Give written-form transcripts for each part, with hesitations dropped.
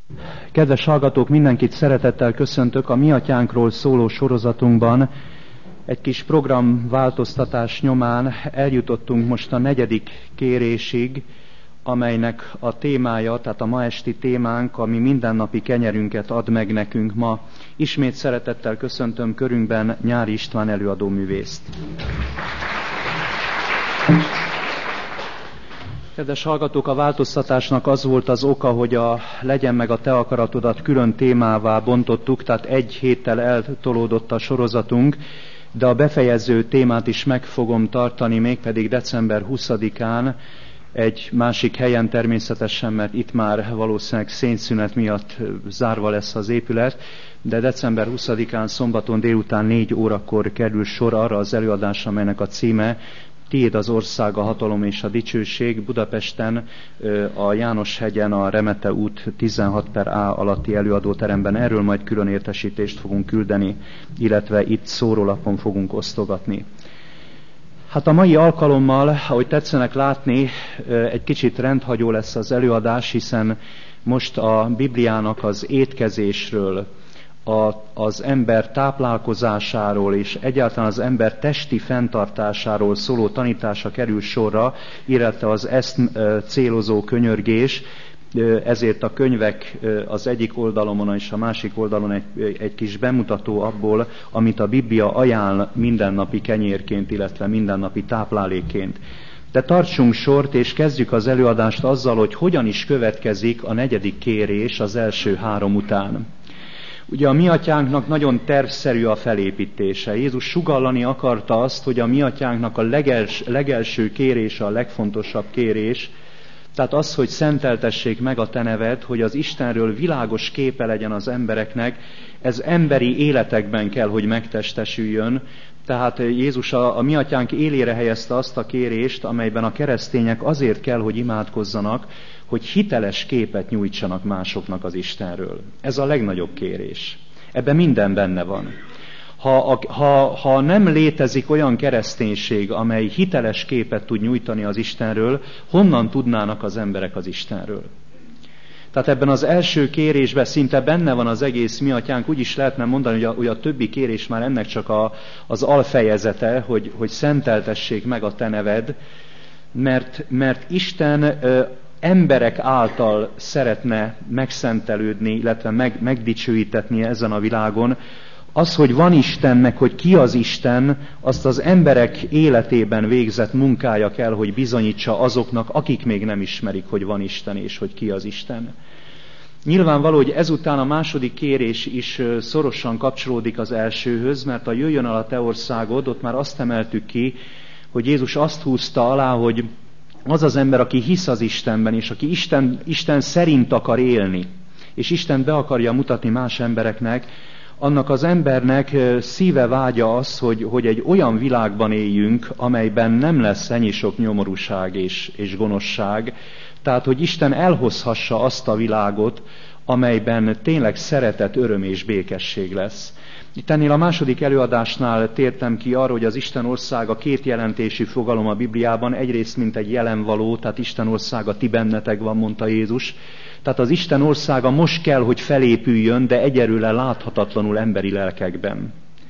Kedves hallgatók, mindenkit szeretettel köszöntök a Mi Atyánkról szóló sorozatunkban. Egy kis programváltoztatás nyomán eljutottunk most a 4. kérésig, amelynek a témája, tehát a ma esti témánk, ami mindennapi kenyerünket ad meg nekünk ma. Ismét szeretettel köszöntöm körünkben Nyári István előadóművészt. Kedves hallgatók, a változtatásnak az volt az oka, hogy a Legyen meg a te akaratodat külön témává bontottuk, tehát egy héttel eltolódott a sorozatunk, de a befejező témát is meg fogom tartani, mégpedig december 20-án, egy másik helyen természetesen, mert itt már valószínűleg szénszünet miatt zárva lesz az épület, de december 20-án szombaton délután 4 órakor kerül sor arra az előadásra, amelynek a címe Tiéd az ország, a hatalom és a dicsőség, Budapesten, a János-hegyen, a Remete út 16/A alatti előadóteremben. Erről majd külön értesítést fogunk küldeni, illetve itt szórólapon fogunk osztogatni. Hát a mai alkalommal, ahogy tetszenek látni, egy kicsit rendhagyó lesz az előadás, hiszen most a Bibliának az étkezésről, az ember táplálkozásáról és egyáltalán az ember testi fenntartásáról szóló tanítása kerül sorra, illetve az ezt célozó könyörgés, ezért a könyvek az egyik oldalon és a másik oldalon egy kis bemutató abból, amit a Biblia ajánl mindennapi kenyérként, illetve mindennapi táplálékként. De tartsunk sort, és kezdjük az előadást azzal, hogy hogyan is következik a 4. kérés az első 3 után. Ugye a Mi Atyánknak nagyon tervszerű a felépítése. Jézus sugallani akarta azt, hogy a Mi Atyánknak a legelső kérése, a legfontosabb kérés, tehát az, hogy szenteltessék meg a te neved, hogy az Istenről világos képe legyen az embereknek, ez emberi életekben kell, hogy megtestesüljön. Tehát Jézus a Mi Atyánk élére helyezte azt a kérést, amelyben a keresztények azért kell, hogy imádkozzanak, hogy hiteles képet nyújtsanak másoknak az Istenről. Ez a legnagyobb kérés. Ebben minden benne van. Ha nem létezik olyan kereszténység, amely hiteles képet tud nyújtani az Istenről, honnan tudnának az emberek az Istenről? Tehát ebben az első kérésben szinte benne van az egész Mi Atyánk, úgy is lehetne mondani, hogy a többi kérés már ennek csak az alfejezete, hogy szenteltessék meg a te neved, mert Isten emberek által szeretne megszentelődni, illetve megdicsőítetni ezen a világon. Az, hogy van Isten, meg hogy ki az Isten, azt az emberek életében végzett munkája kell, hogy bizonyítsa azoknak, akik még nem ismerik, hogy van Isten és hogy ki az Isten. Nyilvánvaló, hogy ezután a második kérés is szorosan kapcsolódik az elsőhöz, mert a jöjjön el a te országod, ott már azt emeltük ki, hogy Jézus azt húzta alá, hogy az az ember, aki hisz az Istenben, és aki Isten szerint akar élni, és Isten be akarja mutatni más embereknek, annak az embernek szíve vágya az, hogy egy olyan világban éljünk, amelyben nem lesz ennyi sok nyomorúság és gonoszság, tehát hogy Isten elhozhassa azt a világot, amelyben tényleg szeretet, öröm és békesség lesz. Itt ennél a második előadásnál tértem ki arra, hogy az Isten országa 2 jelentésű fogalom a Bibliában, egyrészt mint egy jelenvaló, tehát Isten országa ti bennetek van, mondta Jézus. Tehát az Isten országa most kell, hogy felépüljön, de egyelőre láthatatlanul emberi lelkekben.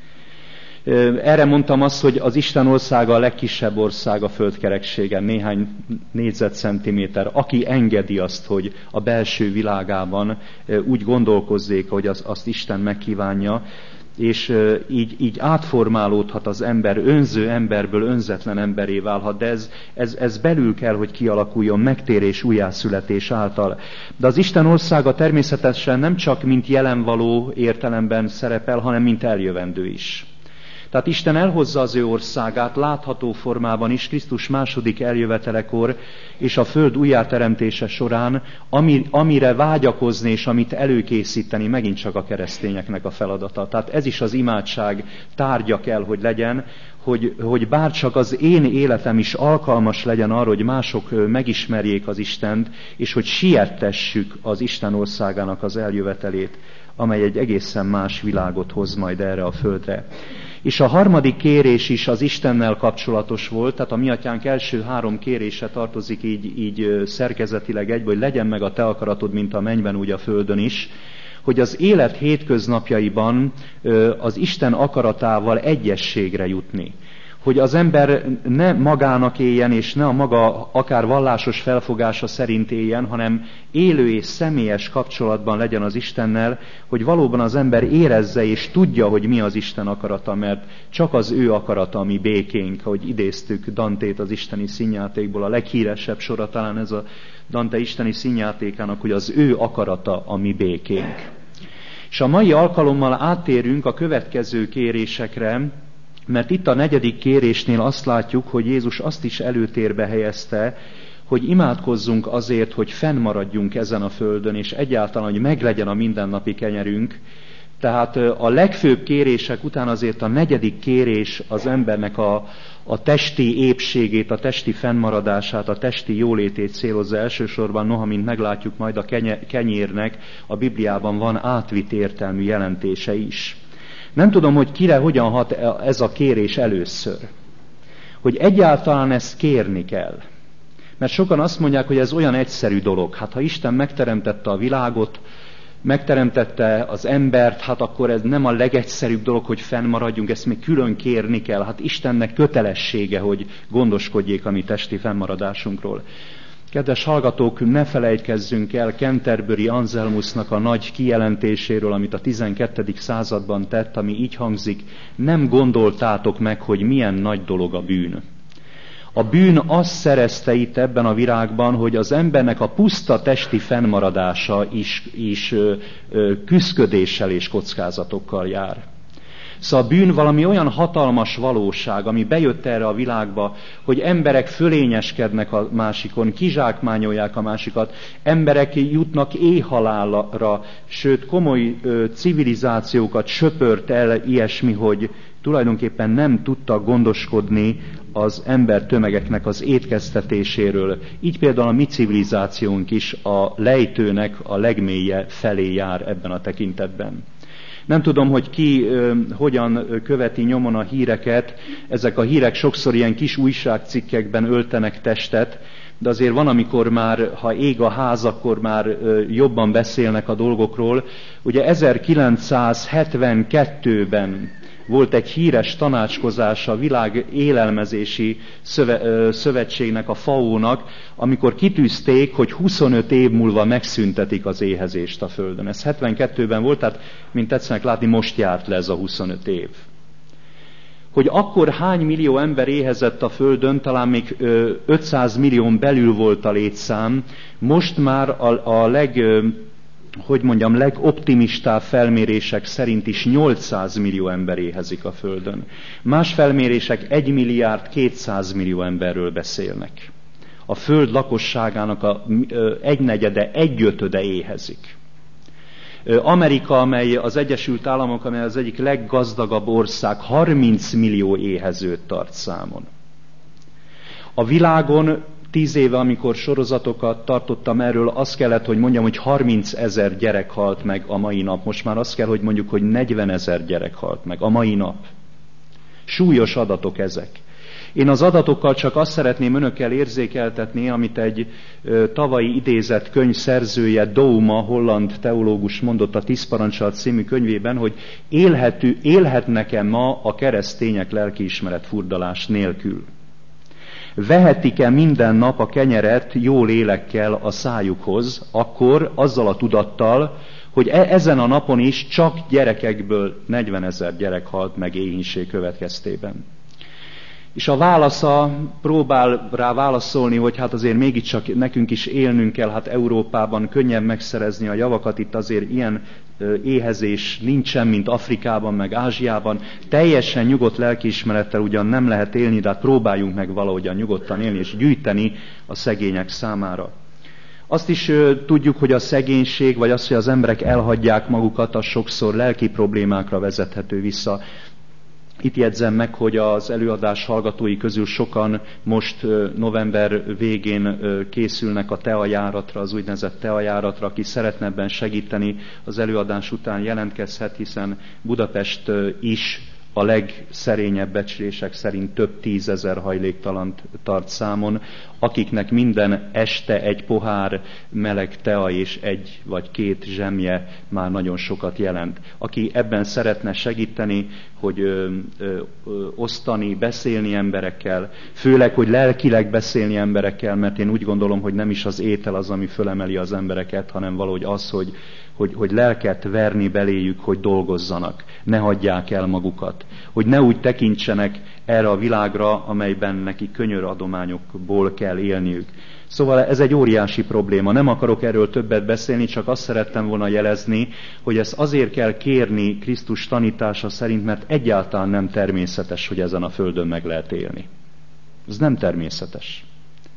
Erre mondtam azt, hogy az Isten országa a legkisebb ország a földkerekségen, néhány négyzetcentiméter. Aki engedi azt, hogy a belső világában úgy gondolkozzék, hogy azt Isten megkívánja, és így átformálódhat az ember, önző emberből önzetlen emberé válhat, de ez belül kell, hogy kialakuljon megtérés, újjászületés által. De az Isten országa természetesen nem csak mint jelenvaló értelemben szerepel, hanem mint eljövendő is. Tehát Isten elhozza az ő országát látható formában is Krisztus második eljövetelekor és a föld újjáteremtése során, amire vágyakozni és amit előkészíteni megint csak a keresztényeknek a feladata. Tehát ez is az imádság tárgya kell, hogy legyen, hogy bárcsak az én életem is alkalmas legyen arra, hogy mások megismerjék az Istent, és hogy siettessük az Isten országának az eljövetelét, amely egy egészen más világot hoz majd erre a földre. És a harmadik kérés is az Istennel kapcsolatos volt, tehát a mi atyánk első 3 kérése tartozik így szerkezetileg egybe, hogy legyen meg a te akaratod, mint a mennyben, úgy a földön is, hogy az élet hétköznapjaiban az Isten akaratával egyességre jutni. Hogy az ember ne magának éljen, és ne a maga akár vallásos felfogása szerint éljen, hanem élő és személyes kapcsolatban legyen az Istennel, hogy valóban az ember érezze és tudja, hogy mi az Isten akarata, mert csak az ő akarata a mi békénk, ahogy idéztük Dantét az isteni színjátékból, a leghíresebb sora talán ez a Dante isteni színjátékának, hogy az ő akarata a mi békénk. És a mai alkalommal áttérünk a következő kérésekre, mert itt a 4. kérésnél azt látjuk, hogy Jézus azt is előtérbe helyezte, hogy imádkozzunk azért, hogy fennmaradjunk ezen a földön, és egyáltalán, hogy meglegyen a mindennapi kenyerünk. Tehát a legfőbb kérések után azért a 4. kérés az embernek a testi épségét, a testi fennmaradását, a testi jólétét célozza elsősorban, noha, mint meglátjuk majd a kenyérnek, a Bibliában van átvitt értelmű jelentése is. Nem tudom, hogy kire hogyan hat ez a kérés először. Hogy egyáltalán ezt kérni kell. Mert sokan azt mondják, hogy ez olyan egyszerű dolog. Hát ha Isten megteremtette a világot, megteremtette az embert, hát akkor ez nem a legegyszerűbb dolog, hogy fennmaradjunk, ezt még külön kérni kell. Hát Istennek kötelessége, hogy gondoskodjék a mi testi fennmaradásunkról. Kedves hallgatók, ne felejtkezzünk el Canterbury Anselmusnak a nagy kijelentéséről, amit a 12. században tett, ami így hangzik: nem gondoltátok meg, hogy milyen nagy dolog a bűn. A bűn azt szerezte itt ebben a világban, hogy az embernek a puszta testi fennmaradása is küszködéssel és kockázatokkal jár. Szóval a bűn valami olyan hatalmas valóság, ami bejött erre a világba, hogy emberek fölényeskednek a másikon, kizsákmányolják a másikat, emberek jutnak éhhalálra, sőt komoly civilizációkat söpört el ilyesmi, hogy tulajdonképpen nem tudtak gondoskodni az embertömegeknek az étkeztetéséről. Így például a mi civilizációnk is a lejtőnek a legmélye felé jár ebben a tekintetben. Nem tudom, hogy ki hogyan követi nyomon a híreket. Ezek a hírek sokszor ilyen kis újságcikkekben öltenek testet, de azért van, amikor már, ha ég a ház, akkor már jobban beszélnek a dolgokról. Ugye 1972-ben volt egy híres tanácskozás a Világ Élelmezési Szövetségnek, a FAO-nak, amikor kitűzték, hogy 25 év múlva megszüntetik az éhezést a Földön. Ez 72-ben volt, tehát mint tetszenek látni, most járt le ez a 25 év. Hogy akkor hány millió ember éhezett a Földön, talán még 500 millión belül volt a létszám, most már a legoptimistább felmérések szerint is 800 millió ember éhezik a Földön. Más felmérések 1 milliárd 200 millió emberről beszélnek. A Föld lakosságának a 1/4, 1/5 éhezik. Amerika, amely az Egyesült Államok, amely az egyik leggazdagabb ország, 30 millió éhezőt tart számon. A világon 10 éve, amikor sorozatokat tartottam erről, azt kellett, hogy mondjam, hogy 30 000 gyerek halt meg a mai nap. Most már azt kell, hogy mondjuk, hogy 40 000 gyerek halt meg a mai nap. Súlyos adatok ezek. Én az adatokkal csak azt szeretném önökkel érzékeltetni, amit egy tavalyi idézett könyv szerzője, Douma, holland teológus mondott a 10 parancsolat című könyvében, hogy élhetnek-e ma a keresztények lelkiismeret furdalás nélkül? Vehetik-e minden nap a kenyeret jó lélekkel a szájukhoz, akkor azzal a tudattal, hogy ezen a napon is csak gyerekekből 40 000 gyerek halt meg éhínség következtében. És a válasza próbál rá válaszolni, hogy hát azért mégiscsak nekünk is élnünk kell, hát Európában könnyebb megszerezni a javakat, itt azért ilyen éhezés nincsen, mint Afrikában, meg Ázsiában. Teljesen nyugodt lelkiismerettel ugyan nem lehet élni, de hát próbáljunk meg valahogyan nyugodtan élni és gyűjteni a szegények számára. Azt is tudjuk, hogy a szegénység, vagy az, hogy az emberek elhagyják magukat, az sokszor lelki problémákra vezethető vissza. Itt jegyzem meg, hogy az előadás hallgatói közül sokan most november végén készülnek a teajáratra, az úgynevezett teajáratra. Aki szeretne ebben segíteni, az előadás után jelentkezhet, hiszen Budapest is a legszerényebb becslések szerint több 10 000 hajléktalant tart számon, akiknek minden este egy pohár meleg tea és 1 vagy 2 zsemje már nagyon sokat jelent. Aki ebben szeretne segíteni, hogy osztani, beszélni emberekkel, főleg, hogy lelkileg beszélni emberekkel, mert én úgy gondolom, hogy nem is az étel az, ami fölemeli az embereket, hanem valahogy az, hogy lelket verni beléjük, hogy dolgozzanak, ne hagyják el magukat, hogy ne úgy tekintsenek erre a világra, amelyben neki könyöradományokból kell élniük. Szóval ez egy óriási probléma. Nem akarok erről többet beszélni, csak azt szerettem volna jelezni, hogy ezt azért kell kérni Krisztus tanítása szerint, mert egyáltalán nem természetes, hogy ezen a földön meg lehet élni. Ez nem természetes.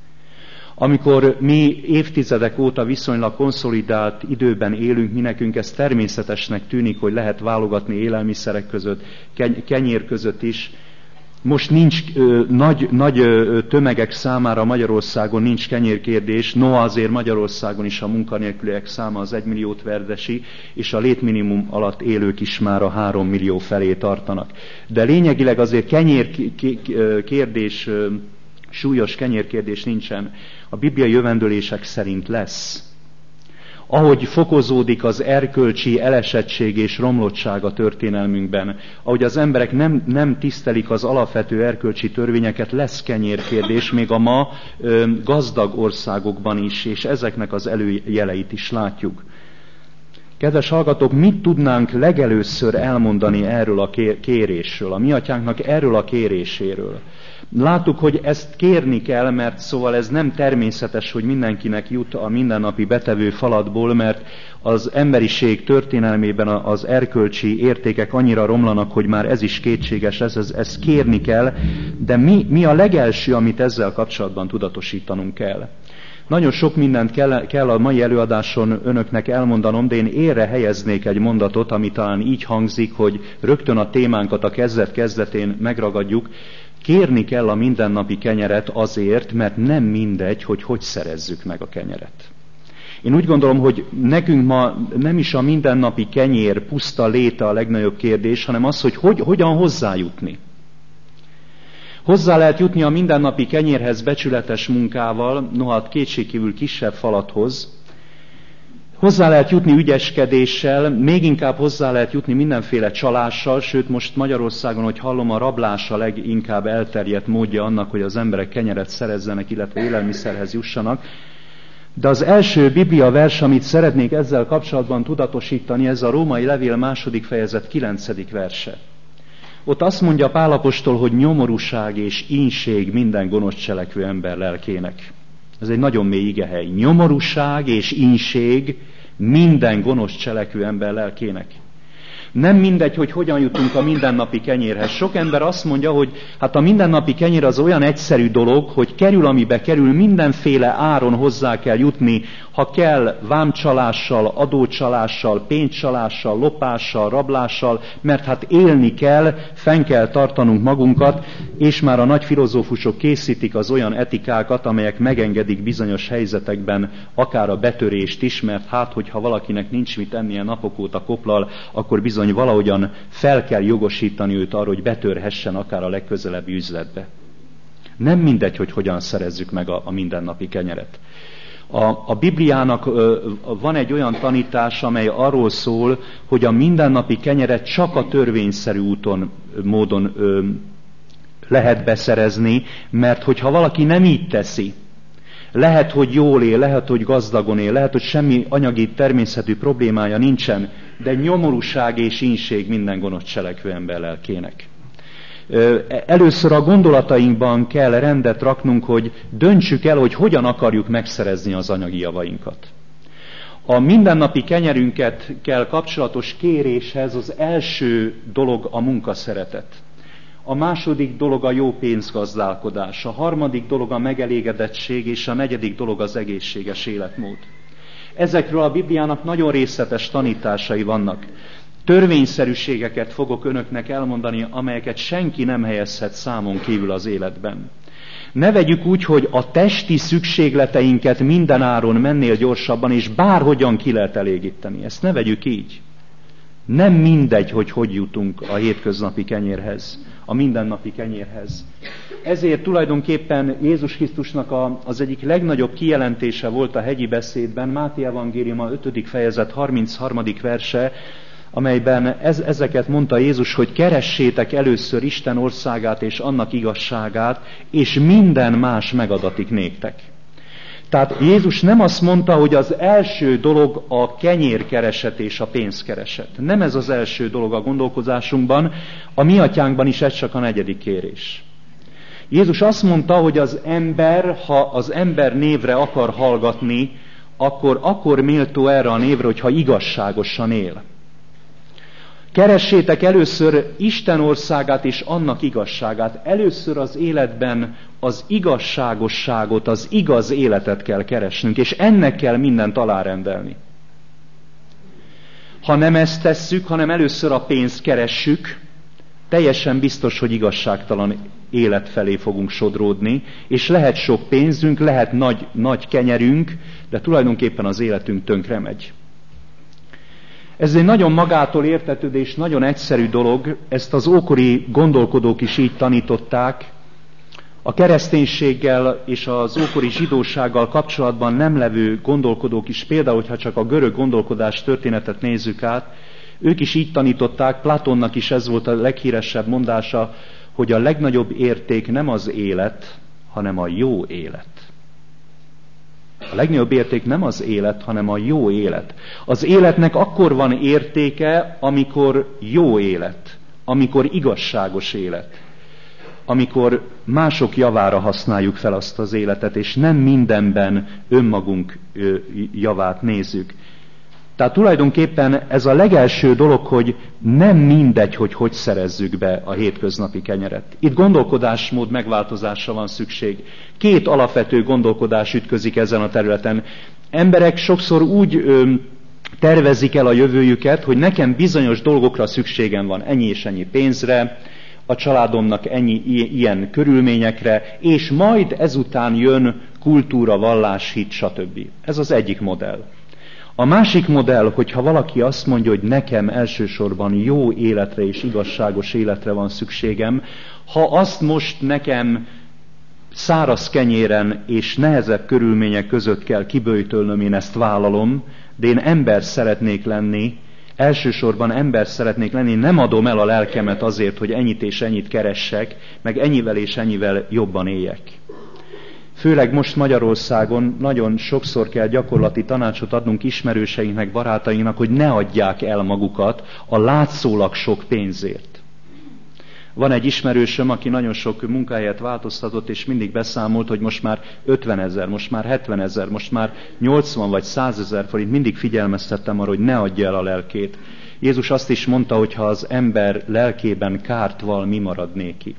Amikor mi évtizedek óta viszonylag konszolidált időben élünk, mi nekünk ez természetesnek tűnik, hogy lehet válogatni élelmiszerek között, kenyér között is. Most nincs nagy tömegek számára Magyarországon nincs kenyérkérdés, noha azért Magyarországon is a munkanélküliek száma az 1 milliót verdesi, és a létminimum alatt élők is már a 3 millió felé tartanak. De lényegileg azért kenyérkérdés, súlyos kenyérkérdés nincsen. A bibliai jövendőlések szerint lesz. Ahogy fokozódik az erkölcsi elesettség és romlottság a történelmünkben, ahogy az emberek nem tisztelik az alapvető erkölcsi törvényeket, lesz kenyérkérdés, még a ma gazdag országokban is, és ezeknek az előjeleit is látjuk. Kedves hallgatók, mit tudnánk legelőször elmondani erről a kérésről, a mi atyánknak erről a kéréséről? Láttuk, hogy ezt kérni kell, mert szóval ez nem természetes, hogy mindenkinek jut a mindennapi betevő falatból, mert az emberiség történelmében az erkölcsi értékek annyira romlanak, hogy már ez is kétséges, ezt kérni kell, de mi a legelső, amit ezzel kapcsolatban tudatosítanunk kell? Nagyon sok mindent kell a mai előadáson önöknek elmondanom, de én élre helyeznék egy mondatot, ami talán így hangzik, hogy rögtön a témánkat a kezdet-kezdetén megragadjuk. Kérni kell a mindennapi kenyeret azért, mert nem mindegy, hogy szerezzük meg a kenyeret. Én úgy gondolom, hogy nekünk ma nem is a mindennapi kenyér puszta léte a legnagyobb kérdés, hanem az, hogy hogyan hozzájutni. Hozzá lehet jutni a mindennapi kenyérhez becsületes munkával, noha kétségkívül kisebb falathoz. Hozzá lehet jutni ügyeskedéssel, még inkább hozzá lehet jutni mindenféle csalással, sőt most Magyarországon, hogy hallom, a rablás a leginkább elterjedt módja annak, hogy az emberek kenyeret szerezzenek, illetve élelmiszerhez jussanak. De az első Biblia vers, amit szeretnék ezzel kapcsolatban tudatosítani, ez a Római Levél 2. fejezet 9. verse. Ott azt mondja Pál apostol, hogy nyomorúság és ínség minden gonosz cselekvő ember lelkének. Ez egy nagyon mély igehely. Nyomorúság és ínség minden gonosz cselekvő ember lelkének. Nem mindegy, hogy hogyan jutunk a mindennapi kenyérhez. Sok ember azt mondja, hogy hát a mindennapi kenyér az olyan egyszerű dolog, hogy kerül, amibe kerül, mindenféle áron hozzá kell jutni, ha kell vámcsalással, adócsalással, pénzcsalással, lopással, rablással, mert hát élni kell, fenn kell tartanunk magunkat, és már a nagy filozófusok készítik az olyan etikákat, amelyek megengedik bizonyos helyzetekben akár a betörést is, mert hát, hogyha valakinek nincs mit ennie napok óta koplal, akkor bizony valahogyan fel kell jogosítani őt arra, hogy betörhessen akár a legközelebbi üzletbe. Nem mindegy, hogy hogyan szerezzük meg a mindennapi kenyeret. A Bibliának van egy olyan tanítás, amely arról szól, hogy a mindennapi kenyeret csak a törvényszerű módon lehet beszerezni, mert hogyha valaki nem így teszi, lehet, hogy jól él, lehet, hogy gazdagon él, lehet, hogy semmi anyagi természetű problémája nincsen, de nyomorúság és ínség minden gonosz cselekvő ember lelkének. Először a gondolatainkban kell rendet raknunk, hogy döntsük el, hogy hogyan akarjuk megszerezni az anyagi javainkat. A mindennapi kenyerünket kell kapcsolatos kéréshez az első dolog a munkaszeretet. A második dolog a jó pénzgazdálkodás, a harmadik dolog a megelégedettség, és a negyedik dolog az egészséges életmód. Ezekről a Bibliának nagyon részletes tanításai vannak. Törvényszerűségeket fogok önöknek elmondani, amelyeket senki nem helyezhet számon kívül az életben. Ne vegyük úgy, hogy a testi szükségleteinket mindenáron mennél gyorsabban, és bárhogyan ki lehet elégíteni. Ezt ne vegyük így. Nem mindegy, hogy jutunk a hétköznapi kenyérhez, a mindennapi kenyérhez. Ezért tulajdonképpen Jézus Krisztusnak az egyik legnagyobb kijelentése volt a hegyi beszédben, Máté evangéliuma 5. fejezet 33. verse, amelyben ezeket mondta Jézus, hogy keressétek először Isten országát és annak igazságát, és minden más megadatik néktek. Tehát Jézus nem azt mondta, hogy az első dolog a kenyérkereset és a pénzkereset. Nem ez az első dolog a gondolkozásunkban, a mi atyánkban is ez csak a 4. kérés. Jézus azt mondta, hogy az ember, ha az ember névre akar hallgatni, akkor méltó erre a névre, hogyha igazságosan él. Keressétek először Isten országát és annak igazságát. Először az életben az igazságosságot, az igaz életet kell keresnünk, és ennek kell mindent alárendelni. Ha nem ezt tesszük, hanem először a pénzt keressük, teljesen biztos, hogy igazságtalan élet felé fogunk sodródni, és lehet sok pénzünk, lehet nagy kenyerünk, de tulajdonképpen az életünk tönkre megy. Ez egy nagyon magától értetődő és nagyon egyszerű dolog, ezt az ókori gondolkodók is így tanították. A kereszténységgel és az ókori zsidósággal kapcsolatban nem levő gondolkodók is, például, hogyha csak a görög gondolkodás történetet nézzük át, ők is így tanították, Platonnak is ez volt a leghíresebb mondása, hogy a legnagyobb érték nem az élet, hanem a jó élet. A legnagyobb érték nem az élet, hanem a jó élet. Az életnek akkor van értéke, amikor jó élet, amikor igazságos élet, amikor mások javára használjuk fel azt az életet, és nem mindenben önmagunk javát nézzük. Tehát tulajdonképpen ez a legelső dolog, hogy nem mindegy, hogy szerezzük be a hétköznapi kenyeret. Itt gondolkodásmód megváltozásra van szükség. 2 alapvető gondolkodás ütközik ezen a területen. Emberek sokszor úgy tervezik el a jövőjüket, hogy nekem bizonyos dolgokra szükségem van, ennyi és ennyi pénzre, a családomnak ennyi ilyen körülményekre, és majd ezután jön kultúra, vallás, hit, stb. Ez az egyik modell. A másik modell, hogyha valaki azt mondja, hogy nekem elsősorban jó életre és igazságos életre van szükségem, ha azt most nekem száraz kenyéren és nehezebb körülmények között kell kiböjtölnöm, én ezt vállalom, de én ember szeretnék lenni, elsősorban ember szeretnék lenni, nem adom el a lelkemet azért, hogy ennyit és ennyit keressek, meg ennyivel és ennyivel jobban éljek. Főleg most Magyarországon nagyon sokszor kell gyakorlati tanácsot adnunk ismerőseinknek, barátainknak, hogy ne adják el magukat a látszólag sok pénzért. Van egy ismerősöm, aki nagyon sok munkahelyet változtatott, és mindig beszámolt, hogy most már 50 000, most már 70 000, most már 80 vagy 100 000 forint. Mindig figyelmeztettem arra, hogy ne adja el a lelkét. Jézus azt is mondta, hogy ha az ember lelkében kárt val, mi marad néki?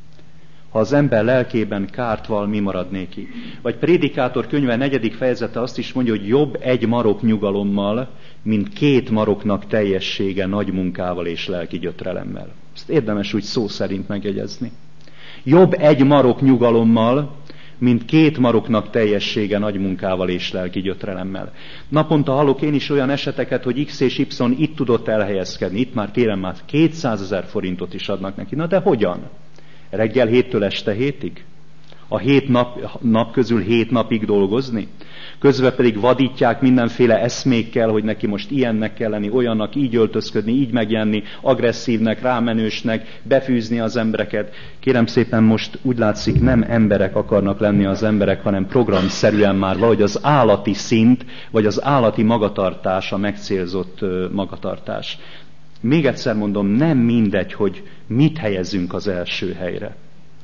Ha az ember lelkében kárt val, mi marad néki? Vagy Prédikátor könyve 4. fejezete azt is mondja, hogy jobb egy marok nyugalommal, mint 2 maroknak teljessége nagy munkával és lelki gyötrelemmel. Ezt érdemes úgy szó szerint megjegyezni. Jobb egy marok nyugalommal, mint 2 maroknak teljessége nagy munkával és lelki gyötrelemmel. Naponta hallok én is olyan eseteket, hogy X és Y itt tudott elhelyezkedni. Itt már kérem, már 200 000 forintot is adnak neki. Na de hogyan? Reggel 7-től este 7-ig? A 7 nap közül 7 napig dolgozni? Közben pedig vadítják mindenféle eszmékkel, hogy neki most ilyennek kell lenni, olyannak, így öltözködni, így megjelenni, agresszívnek, rámenősnek, befűzni az embereket. Kérem szépen, most úgy látszik, nem emberek akarnak lenni az emberek, hanem programszerűen már valahogy az állati szint, vagy az állati magatartás, a megcélzott magatartás. Még egyszer mondom, nem mindegy, hogy mit helyezünk az első helyre.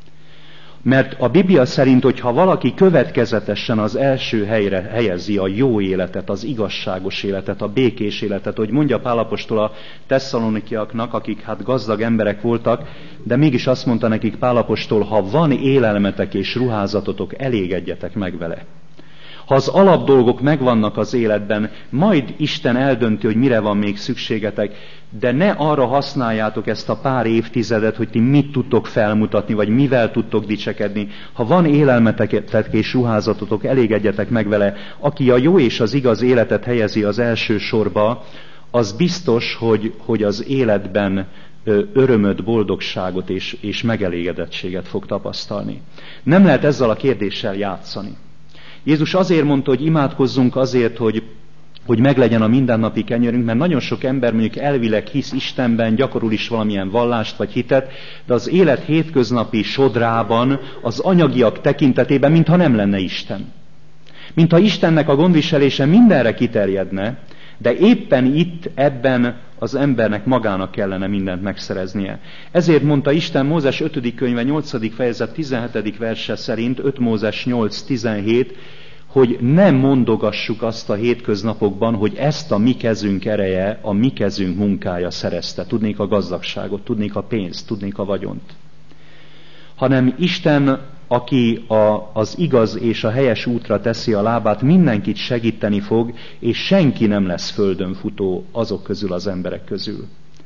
Mert a Biblia szerint, hogyha valaki következetesen az első helyre helyezi a jó életet, az igazságos életet, a békés életet, hogy mondja Pál apostol a tesszalonikiaknak, akik hát gazdag emberek voltak, de mégis azt mondta nekik Pál apostol, ha van élelmetek és ruházatotok, elégedjetek meg vele. Ha az alapdolgok megvannak az életben, majd Isten eldönti, hogy mire van még szükségetek, de ne arra használjátok ezt a pár évtizedet, hogy ti mit tudtok felmutatni, vagy mivel tudtok dicsekedni. Ha van élelmetek és ruházatotok, elégedjetek meg vele. Aki a jó és az igaz életet helyezi az első sorba, az biztos, hogy az életben örömöt, boldogságot és megelégedettséget fog tapasztalni. Nem lehet ezzel a kérdéssel játszani. Jézus azért mondta, hogy imádkozzunk azért, hogy meglegyen a mindennapi kenyerünk, mert nagyon sok ember mondjuk elvileg hisz Istenben, gyakorol is valamilyen vallást vagy hitet, de az élet hétköznapi sodrában, az anyagiak tekintetében, mintha nem lenne Isten. Mintha Istennek a gondviselése mindenre kiterjedne, de éppen itt, ebben az embernek magának kellene mindent megszereznie. Ezért mondta Isten Mózes 5. könyve 8. fejezet 17. verse szerint, 5 Mózes 8.17, hogy ne mondogassuk azt a hétköznapokban, hogy ezt a mi kezünk ereje, a mi kezünk munkája szerezte. Tudnék a gazdagságot, tudnék a pénzt, tudnék a vagyont. Hanem Isten, aki az igaz és a helyes útra teszi a lábát, mindenkit segíteni fog, és senki nem lesz földön futó azok közül, az emberek közül.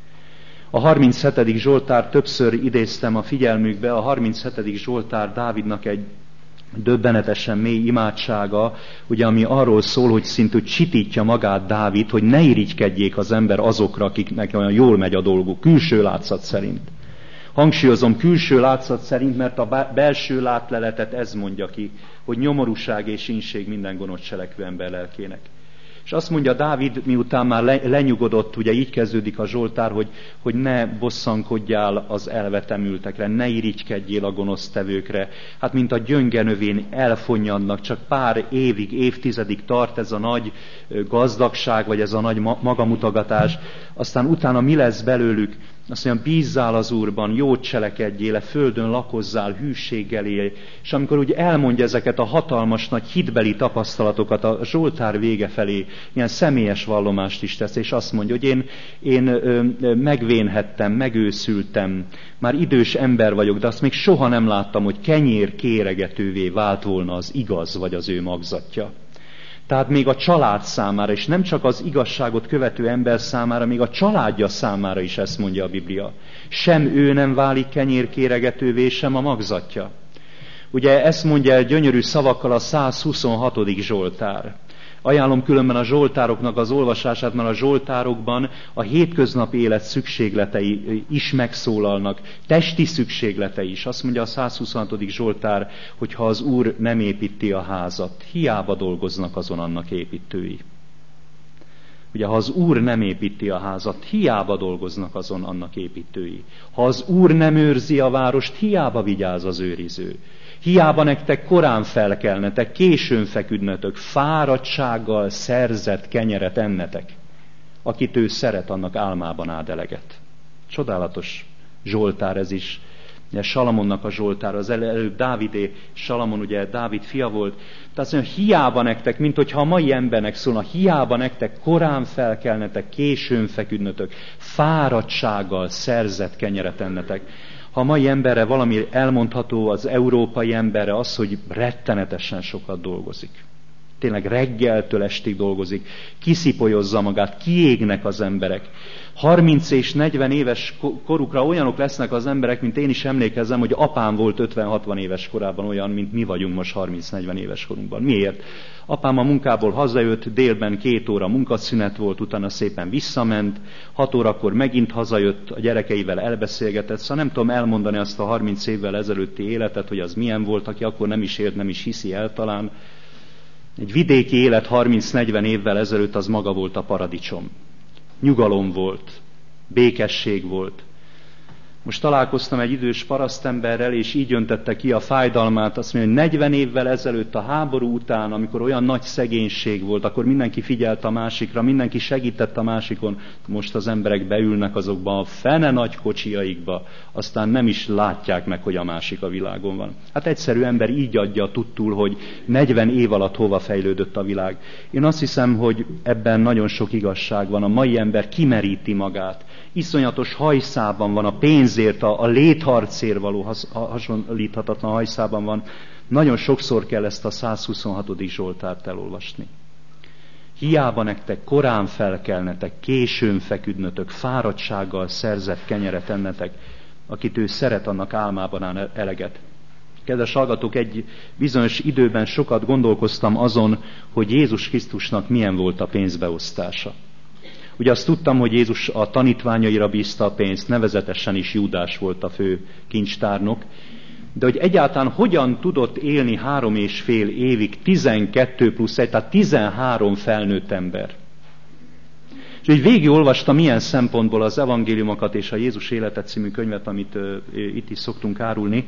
A 37. Zsoltár többször idéztem a figyelmükbe, a 37. Zsoltár Dávidnak egy döbbenetesen mély imádsága, ugye, ami arról szól, hogy szintű csitítja magát Dávid, hogy ne irigykedjék az ember azokra, akiknek olyan jól megy a dolguk, külső látszat szerint. Hangsúlyozom, külső látszat szerint, mert a belső látleletet ez mondja ki, hogy nyomorúság és inség minden gonosz cselekvő ember lelkének. És azt mondja Dávid, miután már lenyugodott, ugye így kezdődik a Zsoltár, hogy ne bosszankodjál az elvetemültekre, ne irigykedjél a gonosztevőkre. Hát mint a gyönge növény elfonnyadnak, csak pár évig, évtizedig tart ez a nagy gazdagság, vagy ez a nagy magamutogatás. Aztán utána mi lesz belőlük? Azt mondja, bízzál az Úrban, jót cselekedjél, földön lakozzál, hűséggel élj. És amikor úgy elmondja ezeket a hatalmas nagy hitbeli tapasztalatokat a Zsoltár vége felé, ilyen személyes vallomást is tesz, és azt mondja, hogy én megvénhettem, megőszültem, már idős ember vagyok, de azt még soha nem láttam, hogy kenyér kéregetővé vált volna az igaz, vagy az ő magzatja. Tehát még a család számára, és nem csak az igazságot követő ember számára, még a családja számára is ezt mondja a Biblia. Sem ő nem válik kenyérkéregetővé, sem a magzatja. Ugye ezt mondja el gyönyörű szavakkal a 126. Zsoltár. Ajánlom különben a zsoltároknak az olvasását, mert a zsoltárokban a hétköznapi élet szükségletei is megszólalnak, testi szükségletei is. Azt mondja a 126. Zsoltár, hogy ha az Úr nem építi a házat, hiába dolgoznak azon annak építői. Ugye, ha az Úr nem építi a házat, hiába dolgoznak azon annak építői. Ha az Úr nem őrzi a várost, hiába vigyáz az őriző. Hiába nektek korán felkelnetek, későn feküdnötök, fáradtsággal szerzett kenyeret ennetek. Akit ő szeret, annak álmában áld eleget. Csodálatos Zsoltár ez is. Ugye Salamonnak a Zsoltár, az előbb Dávidé, Salamon ugye Dávid fia volt. Tehát azt mondja, hiába nektek, mint hogyha a mai embernek szólna, hiába nektek korán felkelnetek, későn feküdnötök, fáradtsággal szerzett kenyeret ennetek. Ha a mai emberre valami elmondható, az európai emberre az, hogy rettenetesen sokat dolgozik. Tényleg reggeltől estig dolgozik, kiszipolyozza magát, kiégnek az emberek. 30 és 40 éves korukra olyanok lesznek az emberek, mint én is emlékezem, hogy apám volt 50-60 éves korában olyan, mint mi vagyunk most 30-40 éves korunkban. Miért? Apám a munkából hazajött, délben 2 óra munkaszünet volt, utána szépen visszament, 6 órakor megint hazajött, a gyerekeivel elbeszélgetett, szóval nem tudom elmondani azt a 30 évvel ezelőtti életet, hogy az milyen volt, aki akkor nem is élt, nem is hiszi el talán. Egy vidéki élet 30-40 évvel ezelőtt az maga volt a paradicsom. Nyugalom volt, békesség volt. Most találkoztam egy idős parasztemberrel, és így öntette ki a fájdalmát, azt mondja, hogy 40 évvel ezelőtt a háború után, amikor olyan nagy szegénység volt, akkor mindenki figyelt a másikra, mindenki segített a másikon, most az emberek beülnek azokba a fene nagy kocsiaikba, aztán nem is látják meg, hogy a másik a világon van. Hát egyszerű ember így adja tudtul, hogy 40 év alatt hova fejlődött a világ. Én azt hiszem, hogy ebben nagyon sok igazság van. A mai ember kimeríti magát. Iszonyatos hajszában van, a pénz pénzért, a létharcért való hasonlíthatatlan hajszában van, nagyon sokszor kell ezt a 126. Zsoltárt elolvasni. Hiába nektek korán felkelnetek, későn feküdnötök, fáradtsággal szerzett kenyeret ennetek, akit ő szeret, annak álmában áll eleget. Kedves hallgatók, egy bizonyos időben sokat gondolkoztam azon, hogy Jézus Krisztusnak milyen volt a pénzbeosztása. Ugye azt tudtam, hogy Jézus a tanítványaira bízta a pénzt, nevezetesen is Júdás volt a fő kincstárnok, de hogy egyáltalán hogyan tudott élni 3,5 évig 12 plusz 1, tehát 13 felnőtt ember. És így végigolvastam ilyen szempontból az evangéliumokat és a Jézus élete című könyvet, amit itt is szoktunk árulni,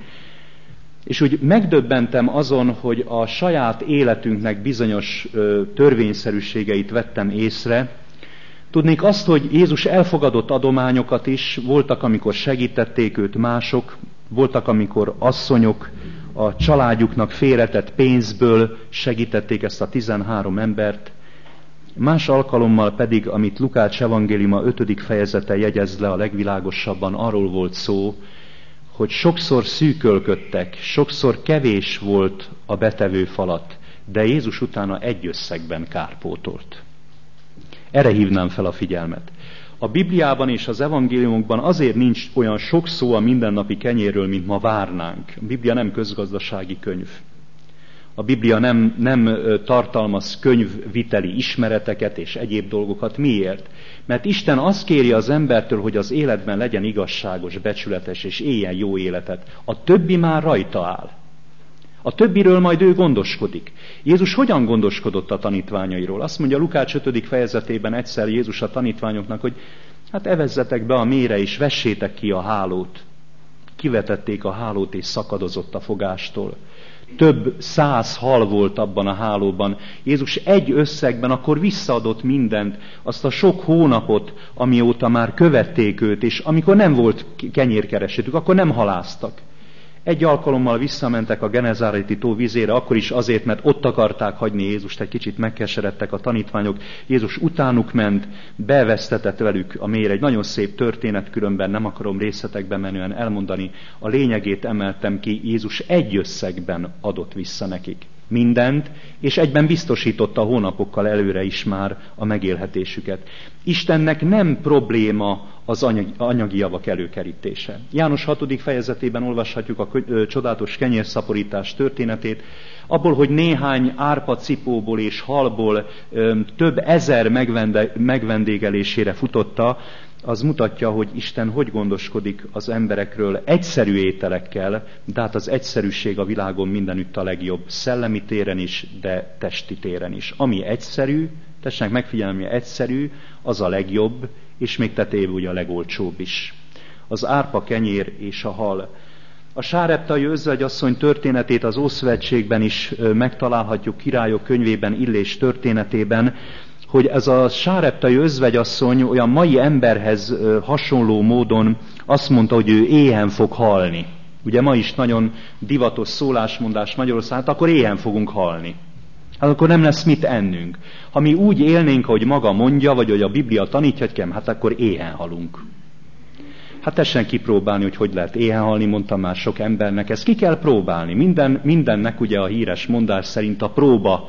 és úgy megdöbbentem azon, hogy a saját életünknek bizonyos törvényszerűségeit vettem észre. Tudnék azt, hogy Jézus elfogadott adományokat is, voltak, amikor segítették őt mások, voltak, amikor asszonyok a családjuknak félretett pénzből segítették ezt a 13 embert. Más alkalommal pedig, amit Lukács evangéliuma 5. fejezete jegyez le a legvilágosabban, arról volt szó, hogy sokszor szűkölködtek, sokszor kevés volt a betevő falat, de Jézus utána egy összegben kárpótolt. Erre hívnám fel a figyelmet. A Bibliában és az evangéliumokban azért nincs olyan sok szó a mindennapi kenyérről, mint ma várnánk. A Biblia nem közgazdasági könyv. A Biblia nem tartalmaz könyvviteli ismereteket és egyéb dolgokat. Miért? Mert Isten azt kéri az embertől, hogy az életben legyen igazságos, becsületes és éljen jó életet. A többi már rajta áll. A többiről majd ő gondoskodik. Jézus hogyan gondoskodott a tanítványairól? Azt mondja Lukács 5. fejezetében egyszer Jézus a tanítványoknak, hogy hát evezzetek be a mélyre és vessétek ki a hálót. Kivetették a hálót és szakadozott a fogástól. Több 100 hal volt abban a hálóban. Jézus egy összegben akkor visszaadott mindent, azt a sok hónapot, amióta már követték őt, és amikor nem volt kenyérkeresetük, akkor nem haláztak. Egy alkalommal visszamentek a Genezáreti tó vizére, akkor is azért, mert ott akarták hagyni Jézust, egy kicsit megkeseredtek a tanítványok. Jézus utánuk ment, bevesztetett velük a mélyre. Egy nagyon szép történet, különben nem akarom részletekbe menően elmondani. A lényegét emeltem ki, Jézus egy összegben adott vissza nekik mindent, és egyben biztosította hónapokkal előre is már a megélhetésüket. Istennek nem probléma az anyagi javak előkerítése. János 6. fejezetében olvashatjuk a csodálatos kenyérszaporítás történetét, abból, hogy néhány árpacipóból és halból több ezer megvendégelésére futotta, az mutatja, hogy Isten hogy gondoskodik az emberekről egyszerű ételekkel, de hát az egyszerűség a világon mindenütt a legjobb, szellemi téren is, de testi téren is. Ami egyszerű, tessenek megfigyelni, egyszerű, az a legjobb, és még tetéve ugye a legolcsóbb is. Az árpa, kenyér és a hal. A sáreptai özvegyasszony történetét az Ószövetségben is megtalálhatjuk, Királyok könyvében, Illés történetében, hogy ez a sáreptai özvegyasszony olyan mai emberhez hasonló módon azt mondta, hogy ő éhen fog halni. Ugye ma is nagyon divatos szólásmondás Magyarországon, akkor éhen fogunk halni. Hát akkor nem lesz mit ennünk. Ha mi úgy élnénk, ahogy maga mondja, vagy hogy a Biblia tanítja, hogy hát akkor éhen halunk. Hát tessen kipróbálni, hogy lehet éhen halni, mondtam már sok embernek. Ezt ki kell próbálni. Mindennek ugye a híres mondás szerint a próba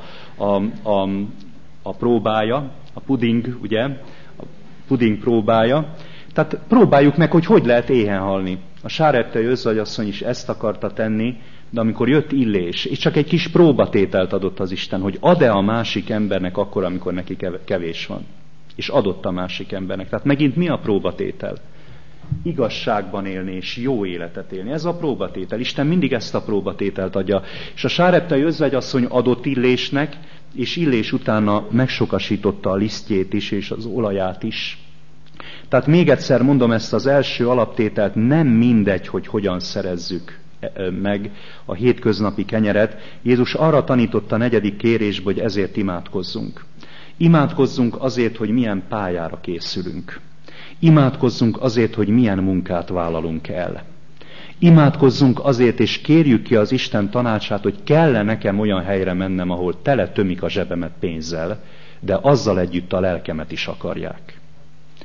a próbája, a puding, ugye, a puding próbája. Tehát próbáljuk meg, hogy lehet éhen halni. A sáreptai özvegyasszony is ezt akarta tenni, de amikor jött Illés, és csak egy kis próbatételt adott az Isten, hogy ad-e a másik embernek akkor, amikor neki kevés van. És adott a másik embernek. Tehát megint mi a próbatétel? Igazságban élni és jó életet élni. Ez a próbatétel. Isten mindig ezt a próbatételt adja. És a sáreptai özvegyasszony adott Illésnek, és Illés utána megsokasította a lisztjét is, és az olaját is. Tehát még egyszer mondom ezt az első alaptételt, nem mindegy, hogy hogyan szerezzük meg a hétköznapi kenyeret. Jézus arra tanította a 4. kérésbe, hogy ezért imádkozzunk. Imádkozzunk azért, hogy milyen pályára készülünk. Imádkozzunk azért, hogy milyen munkát vállalunk el. Imádkozzunk azért, és kérjük ki az Isten tanácsát, hogy kell-e nekem olyan helyre mennem, ahol tele tömik a zsebemet pénzzel, de azzal együtt a lelkemet is akarják.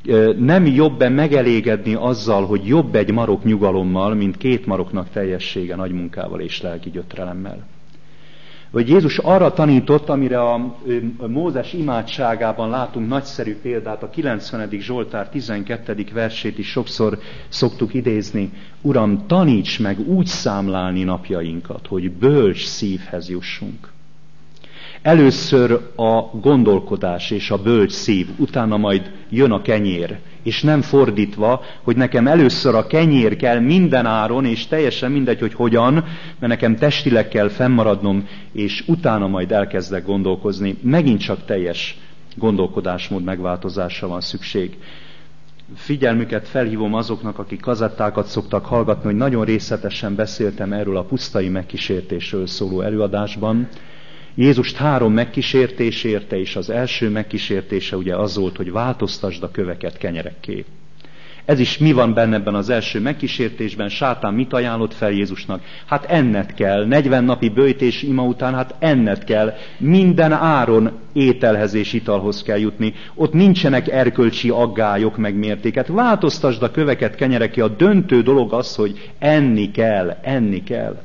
Nem jobb-e megelégedni azzal, hogy jobb egy marok nyugalommal, mint 2 maroknak teljessége nagy munkával és lelki gyötrelemmel? Vagy Jézus arra tanított, amire a Mózes imádságában látunk nagyszerű példát, a 90. Zsoltár 12. versét is sokszor szoktuk idézni. Uram, taníts meg úgy számlálni napjainkat, hogy bölcs szívhez jussunk. Először a gondolkodás és a bölcs szív, utána majd jön a kenyér. És nem fordítva, hogy nekem először a kenyér kell minden áron, és teljesen mindegy, hogy hogyan, mert nekem testileg kell fennmaradnom, és utána majd elkezdek gondolkozni. Megint csak teljes gondolkodásmód megváltozásra van szükség. Figyelmüket felhívom azoknak, akik kazettákat szoktak hallgatni, hogy nagyon részletesen beszéltem erről a pusztai megkísértésről szóló előadásban. Jézust 3 megkísértés érte, és az első megkísértése ugye az volt, hogy változtasd a köveket kenyerekké. Ez is mi van benne ebben az első megkísértésben? Sátán mit ajánlott fel Jézusnak? Hát enned kell, 40 napi böjtés ima után, hát enned kell, minden áron ételhez és italhoz kell jutni. Ott nincsenek erkölcsi aggályok meg mértéket. Változtasd a köveket kenyerekké, a döntő dolog az, hogy enni kell, enni kell.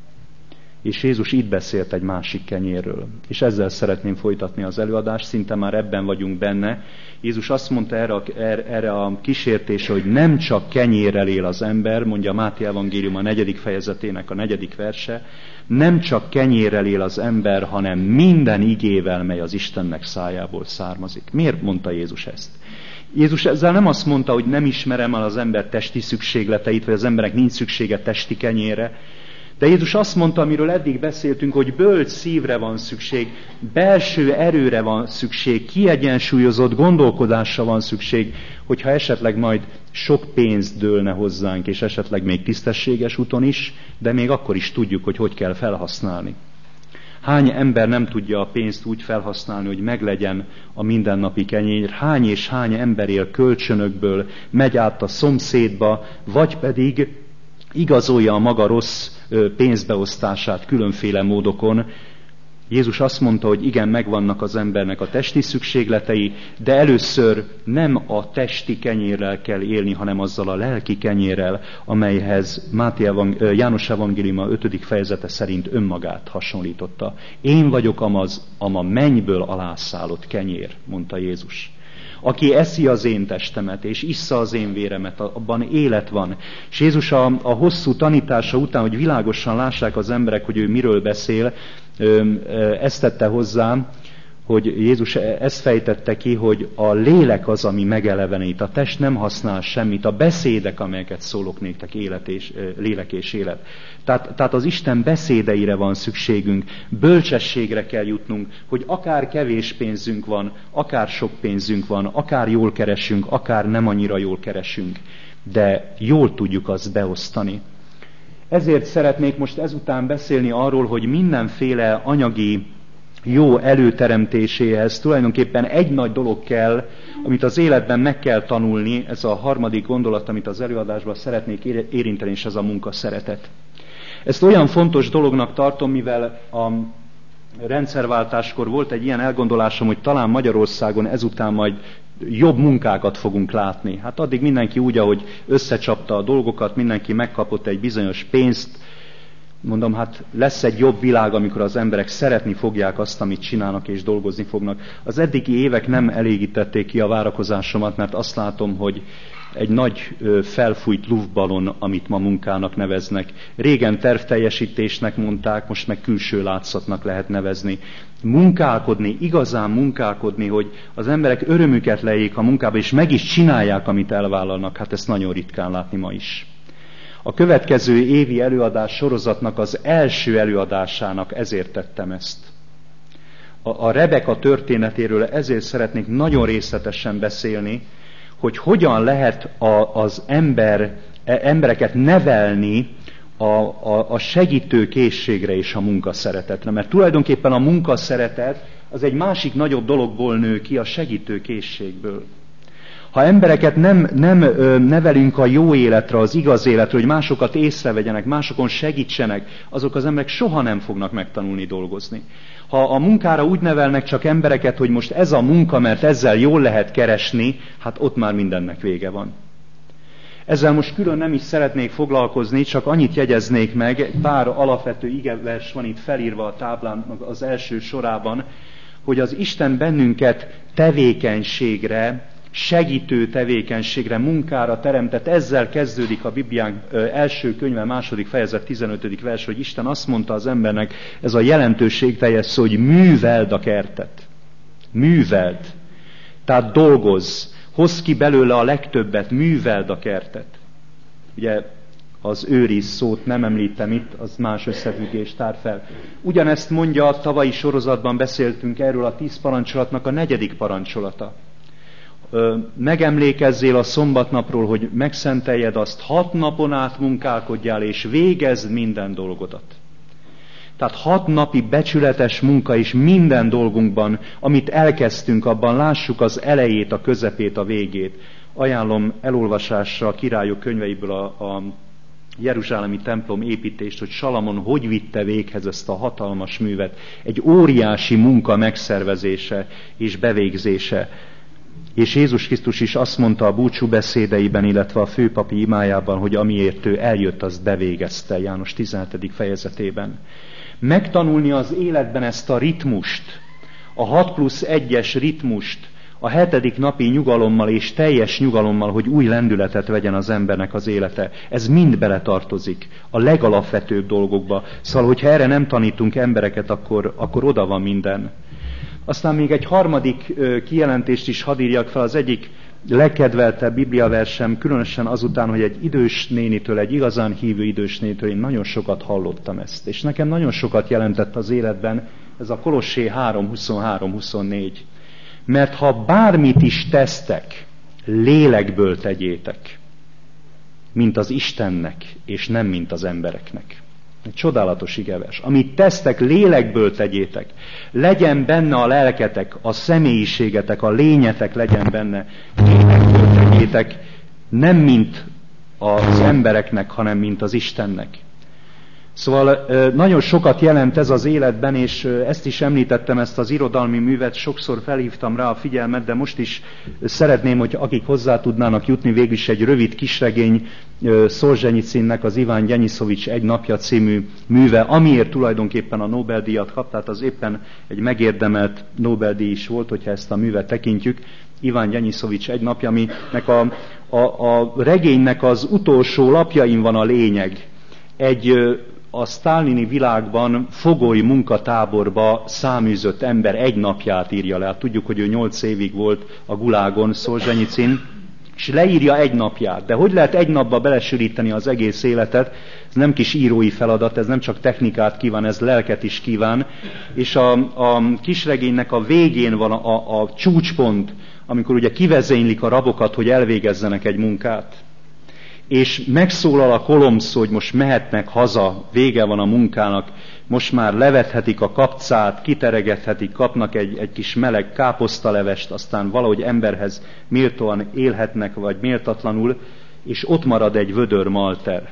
És Jézus itt beszélt egy másik kenyérről. És ezzel szeretném folytatni az előadást, szinte már ebben vagyunk benne. Jézus azt mondta erre a kísértésre, hogy nem csak kenyérrel él az ember, mondja Máté evangélium a 4. fejezetének a 4. verse, nem csak kenyérrel él az ember, hanem minden igével, mely az Istennek szájából származik. Miért mondta Jézus ezt? Jézus ezzel nem azt mondta, hogy nem ismerem el az ember testi szükségleteit, vagy az emberek nincs szüksége testi kenyérre, de Jézus azt mondta, amiről eddig beszéltünk, hogy bölcs szívre van szükség, belső erőre van szükség, kiegyensúlyozott gondolkodásra van szükség, hogyha esetleg majd sok pénzt dőlne hozzánk, és esetleg még tisztességes úton is, de még akkor is tudjuk, hogy kell felhasználni. Hány ember nem tudja a pénzt úgy felhasználni, hogy meglegyen a mindennapi kenyér? Hány és hány ember él kölcsönökből, megy át a szomszédba, vagy pedig igazolja a maga rossz pénzbeosztását különféle módokon. Jézus azt mondta, hogy igen, megvannak az embernek a testi szükségletei, de először nem a testi kenyérrel kell élni, hanem azzal a lelki kenyérrel, amelyhez János evangéliuma 5. fejezete szerint önmagát hasonlította. Én vagyok a mennyből alászállott kenyér, mondta Jézus. Aki eszi az én testemet, és issza az én véremet, abban élet van. És Jézus a hosszú tanítása után, hogy világosan lássák az emberek, hogy ő miről beszél, ezt tette hozzá, hogy Jézus ezt fejtette ki, hogy a lélek az, ami megelevenít, a test nem használ semmit, a beszédek, amelyeket szólok néktek, lélek és élet. Tehát az Isten beszédeire van szükségünk, bölcsességre kell jutnunk, hogy akár kevés pénzünk van, akár sok pénzünk van, akár jól keresünk, akár nem annyira jól keresünk, de jól tudjuk azt beosztani. Ezért szeretnék most ezután beszélni arról, hogy mindenféle anyagi jó előteremtéséhez tulajdonképpen egy nagy dolog kell, amit az életben meg kell tanulni, ez a harmadik gondolat, amit az előadásban szeretnék érinteni, és ez a munkaszeretet. Ezt olyan fontos dolognak tartom, mivel a rendszerváltáskor volt egy ilyen elgondolásom, hogy talán Magyarországon ezután majd jobb munkákat fogunk látni. Hát addig mindenki úgy, ahogy összecsapta a dolgokat, mindenki megkapott egy bizonyos pénzt. Mondom, hát lesz egy jobb világ, amikor az emberek szeretni fogják azt, amit csinálnak és dolgozni fognak. Az eddigi évek nem elégítették ki a várakozásomat, mert azt látom, hogy egy nagy felfújt luftballon, amit ma munkának neveznek. Régen tervteljesítésnek mondták, most meg külső látszatnak lehet nevezni. Munkálkodni, igazán munkálkodni, hogy az emberek örömüket lejék a munkába, és meg is csinálják, amit elvállalnak. Hát ezt nagyon ritkán látni ma is. A következő évi előadás sorozatnak az első előadásának ezért tettem ezt. A Rebeka történetéről ezért szeretnék nagyon részletesen beszélni, hogy hogyan lehet az embereket nevelni a segítő készségre és a munkaszeretetre. Mert tulajdonképpen a munkaszeretet az egy másik nagyobb dologból nő ki, a segítő készségből. Ha embereket nem nevelünk a jó életre, az igaz életre, hogy másokat észrevegyenek, másokon segítsenek, azok az emberek soha nem fognak megtanulni dolgozni. Ha a munkára úgy nevelnek csak embereket, hogy most ez a munka, mert ezzel jól lehet keresni, hát ott már mindennek vége van. Ezzel most külön nem is szeretnék foglalkozni, csak annyit jegyeznék meg, pár alapvető igevers van itt felírva a táblán az első sorában, hogy az Isten bennünket tevékenységre, segítő tevékenységre, munkára teremtett. Ezzel kezdődik a Bibliánk első könyve, második fejezet, 15. vers, hogy Isten azt mondta az embernek, ez a jelentőségteljes szó, hogy műveld a kertet. Műveld. Tehát dolgozz. Hozz ki belőle a legtöbbet, műveld a kertet. Ugye az őriz szót nem említem itt, az más összefüggést tár fel. Ugyanezt mondja, a tavalyi sorozatban beszéltünk erről a 10 parancsolatnak a 4. parancsolata. Megemlékezzél a szombatnapról, hogy megszenteljed azt, 6 napon át munkálkodjál, és végezd minden dolgodat. Tehát 6 napi becsületes munka is minden dolgunkban, amit elkezdtünk, abban lássuk az elejét, a közepét, a végét. Ajánlom elolvasásra a Királyok könyveiből a jeruzsálemi templom építést, hogy Salamon hogy vitte véghez ezt a hatalmas művet. Egy óriási munka megszervezése és bevégzése. És Jézus Krisztus is azt mondta a búcsú beszédeiben, illetve a főpapi imájában, hogy amiért ő eljött, azt bevégezte, János 17. fejezetében. Megtanulni az életben ezt a ritmust, a 6+1-es ritmust, a 7. napi nyugalommal és teljes nyugalommal, hogy új lendületet vegyen az embernek az élete. Ez mind beletartozik a legalapvetőbb dolgokba. Szóval, hogyha erre nem tanítunk embereket, akkor oda van minden. Aztán még egy harmadik kijelentést is hadd írjak fel, az egyik legkedveltebb bibliaversem, különösen azután, hogy egy idős nénitől, egy igazán hívő idős nénitől én nagyon sokat hallottam ezt. És nekem nagyon sokat jelentett az életben ez a Kolossé 3:23-24. Mert ha bármit is tesztek, lélekből tegyétek, mint az Istennek, és nem mint az embereknek. Egy csodálatos igevers. Amit tesztek, lélekből tegyétek. Legyen benne a lelketek, a személyiségetek, a lényetek legyen benne. Lélekből tegyétek, nem mint az embereknek, hanem mint az Istennek. Szóval nagyon sokat jelent ez az életben, és ezt is említettem, ezt az irodalmi művet, sokszor felhívtam rá a figyelmet, de most is szeretném, hogy akik hozzá tudnának jutni, végül is egy rövid kisregény, Szolzsenyicinnek az Iván Gyenyiszovics Egy napja című műve, amiért tulajdonképpen a Nobel-díjat kap, tehát az éppen egy megérdemelt Nobel-díj is volt, hogyha ezt a művet tekintjük. Iván Gyenyiszovics Egy napja, aminek a regénynek az utolsó lapjain van a lényeg. A sztálini világban fogoly munkatáborba száműzött ember egy napját írja le. Hát tudjuk, hogy ő 8 évig volt a gulágon, Szolzsenyicin, és leírja egy napját. De hogy lehet egy napba belesűríteni az egész életet? Ez nem kis írói feladat, ez nem csak technikát kíván, ez lelket is kíván. És a kisregénynek a végén van a csúcspont, amikor ugye kivezénylik a rabokat, hogy elvégezzenek egy munkát. És megszólal a kolomszó, hogy most mehetnek haza, vége van a munkának, most már levethetik a kapcát, kiteregethetik, kapnak egy kis meleg káposztalevest, aztán valahogy emberhez méltóan élhetnek, vagy méltatlanul, és ott marad egy vödör malter.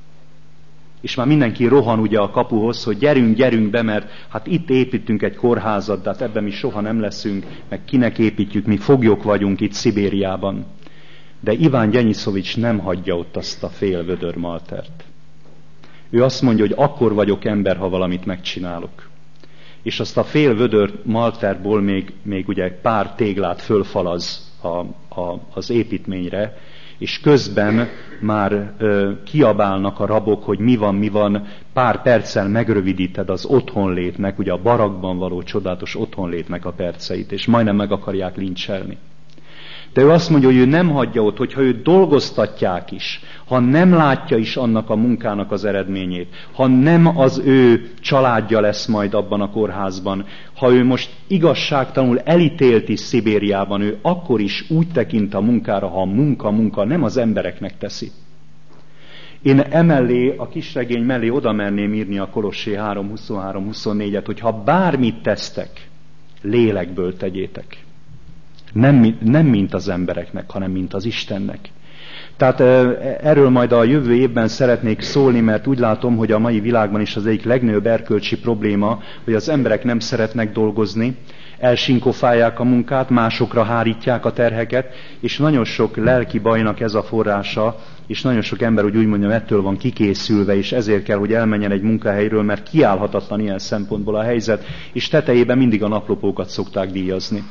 És már mindenki rohan ugye a kapuhoz, hogy gyerünk be, mert hát itt építünk egy kórházat, de hát ebben mi soha nem leszünk, meg kinek építjük, mi foglyok vagyunk itt Szibériában. De Iván Gyenyiszovics nem hagyja ott azt a fél vödör maltert. Ő azt mondja, hogy akkor vagyok ember, ha valamit megcsinálok. És azt a fél vödör malterból még ugye pár téglát fölfalaz az építményre, és közben már kiabálnak a rabok, hogy mi van, pár perccel megrövidíted az otthonlétnek, ugye a barakban való csodálatos otthonlétnek a perceit, és majdnem meg akarják lincselni. De ő azt mondja, hogy ő nem hagyja ott, hogyha őt dolgoztatják is, ha nem látja is annak a munkának az eredményét, ha nem az ő családja lesz majd abban a kórházban, ha ő most igazságtalanul elítélt is Szibériában, ő akkor is úgy tekint a munkára, ha a munka nem az embereknek teszi. Én emellé, a kisregény mellé oda merném írni a Kolossé 3:23-24-et, hogy ha bármit tesztek, lélekből tegyétek. Nem mint az embereknek, hanem mint az Istennek. Tehát erről majd a jövő évben szeretnék szólni, mert úgy látom, hogy a mai világban is az egyik legnagyobb erkölcsi probléma, hogy az emberek nem szeretnek dolgozni, elsinkofálják a munkát, másokra hárítják a terheket, és nagyon sok lelki bajnak ez a forrása, és nagyon sok ember, úgy mondjam, ettől van kikészülve, és ezért kell, hogy elmenjen egy munkahelyről, mert kiállhatatlan ilyen szempontból a helyzet, és tetejében mindig a naplopókat szokták díjazni.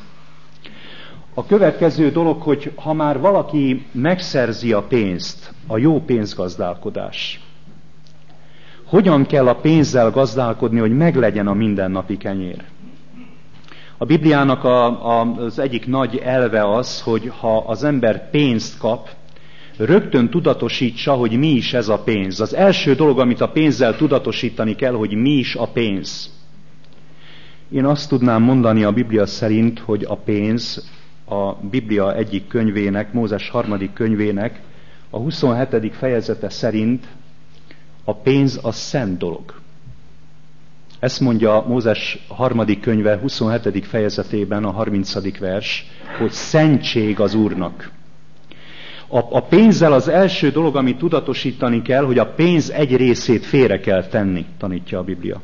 A következő dolog, hogy ha már valaki megszerzi a pénzt, a jó pénzgazdálkodás. Hogyan kell a pénzzel gazdálkodni, hogy meglegyen a mindennapi kenyér? A Bibliának az egyik nagy elve az, hogy ha az ember pénzt kap, rögtön tudatosítsa, hogy mi is ez a pénz. Az első dolog, amit a pénzzel tudatosítani kell, hogy mi is a pénz. Én azt tudnám mondani a Biblia szerint, hogy a pénz a Biblia egyik könyvének, Mózes 3. könyvének a 27. fejezete szerint a pénz a szent dolog. Ezt mondja Mózes 3. könyve 27. fejezetében a 30. vers, hogy szentség az Úrnak. A pénzzel az első dolog, amit tudatosítani kell, hogy a pénz egy részét félre kell tenni, tanítja a Biblia.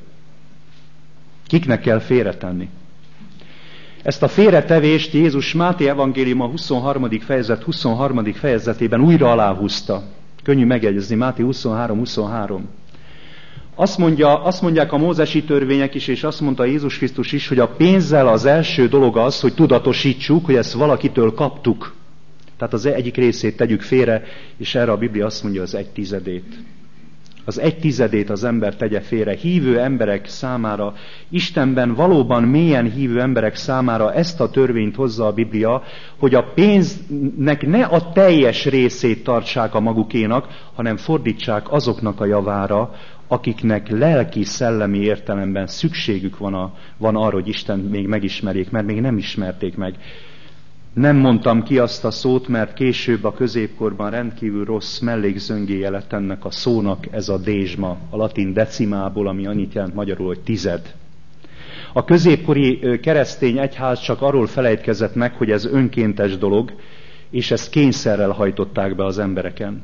Kiknek kell félretenni? Ezt a félretevést Jézus Máté evangélium a 23. fejezet 23. fejezetében újra aláhúzta. Könnyű megjegyezni, Máté 23. Azt mondják a mózesi törvények is, és azt mondta Jézus Krisztus is, hogy a pénzzel az első dolog az, hogy tudatosítsuk, hogy ezt valakitől kaptuk. Tehát az egyik részét tegyük félre, és erre a Biblia azt mondja, az 1/10. Az 1/10 az ember tegye félre. Hívő emberek számára, Istenben valóban mélyen hívő emberek számára ezt a törvényt hozza a Biblia, hogy a pénznek ne a teljes részét tartsák a magukénak, hanem fordítsák azoknak a javára, akiknek lelki, szellemi értelemben szükségük van arra, hogy Isten még megismerjék, mert még nem ismerték meg. Nem mondtam ki azt a szót, mert később a középkorban rendkívül rossz mellékzöngéje lett ennek a szónak, ez a dézsma, a latin decimából, ami annyit jelent magyarul, hogy 10. A középkori keresztény egyház csak arról felejtkezett meg, hogy ez önkéntes dolog, és ezt kényszerrel hajtották be az embereken.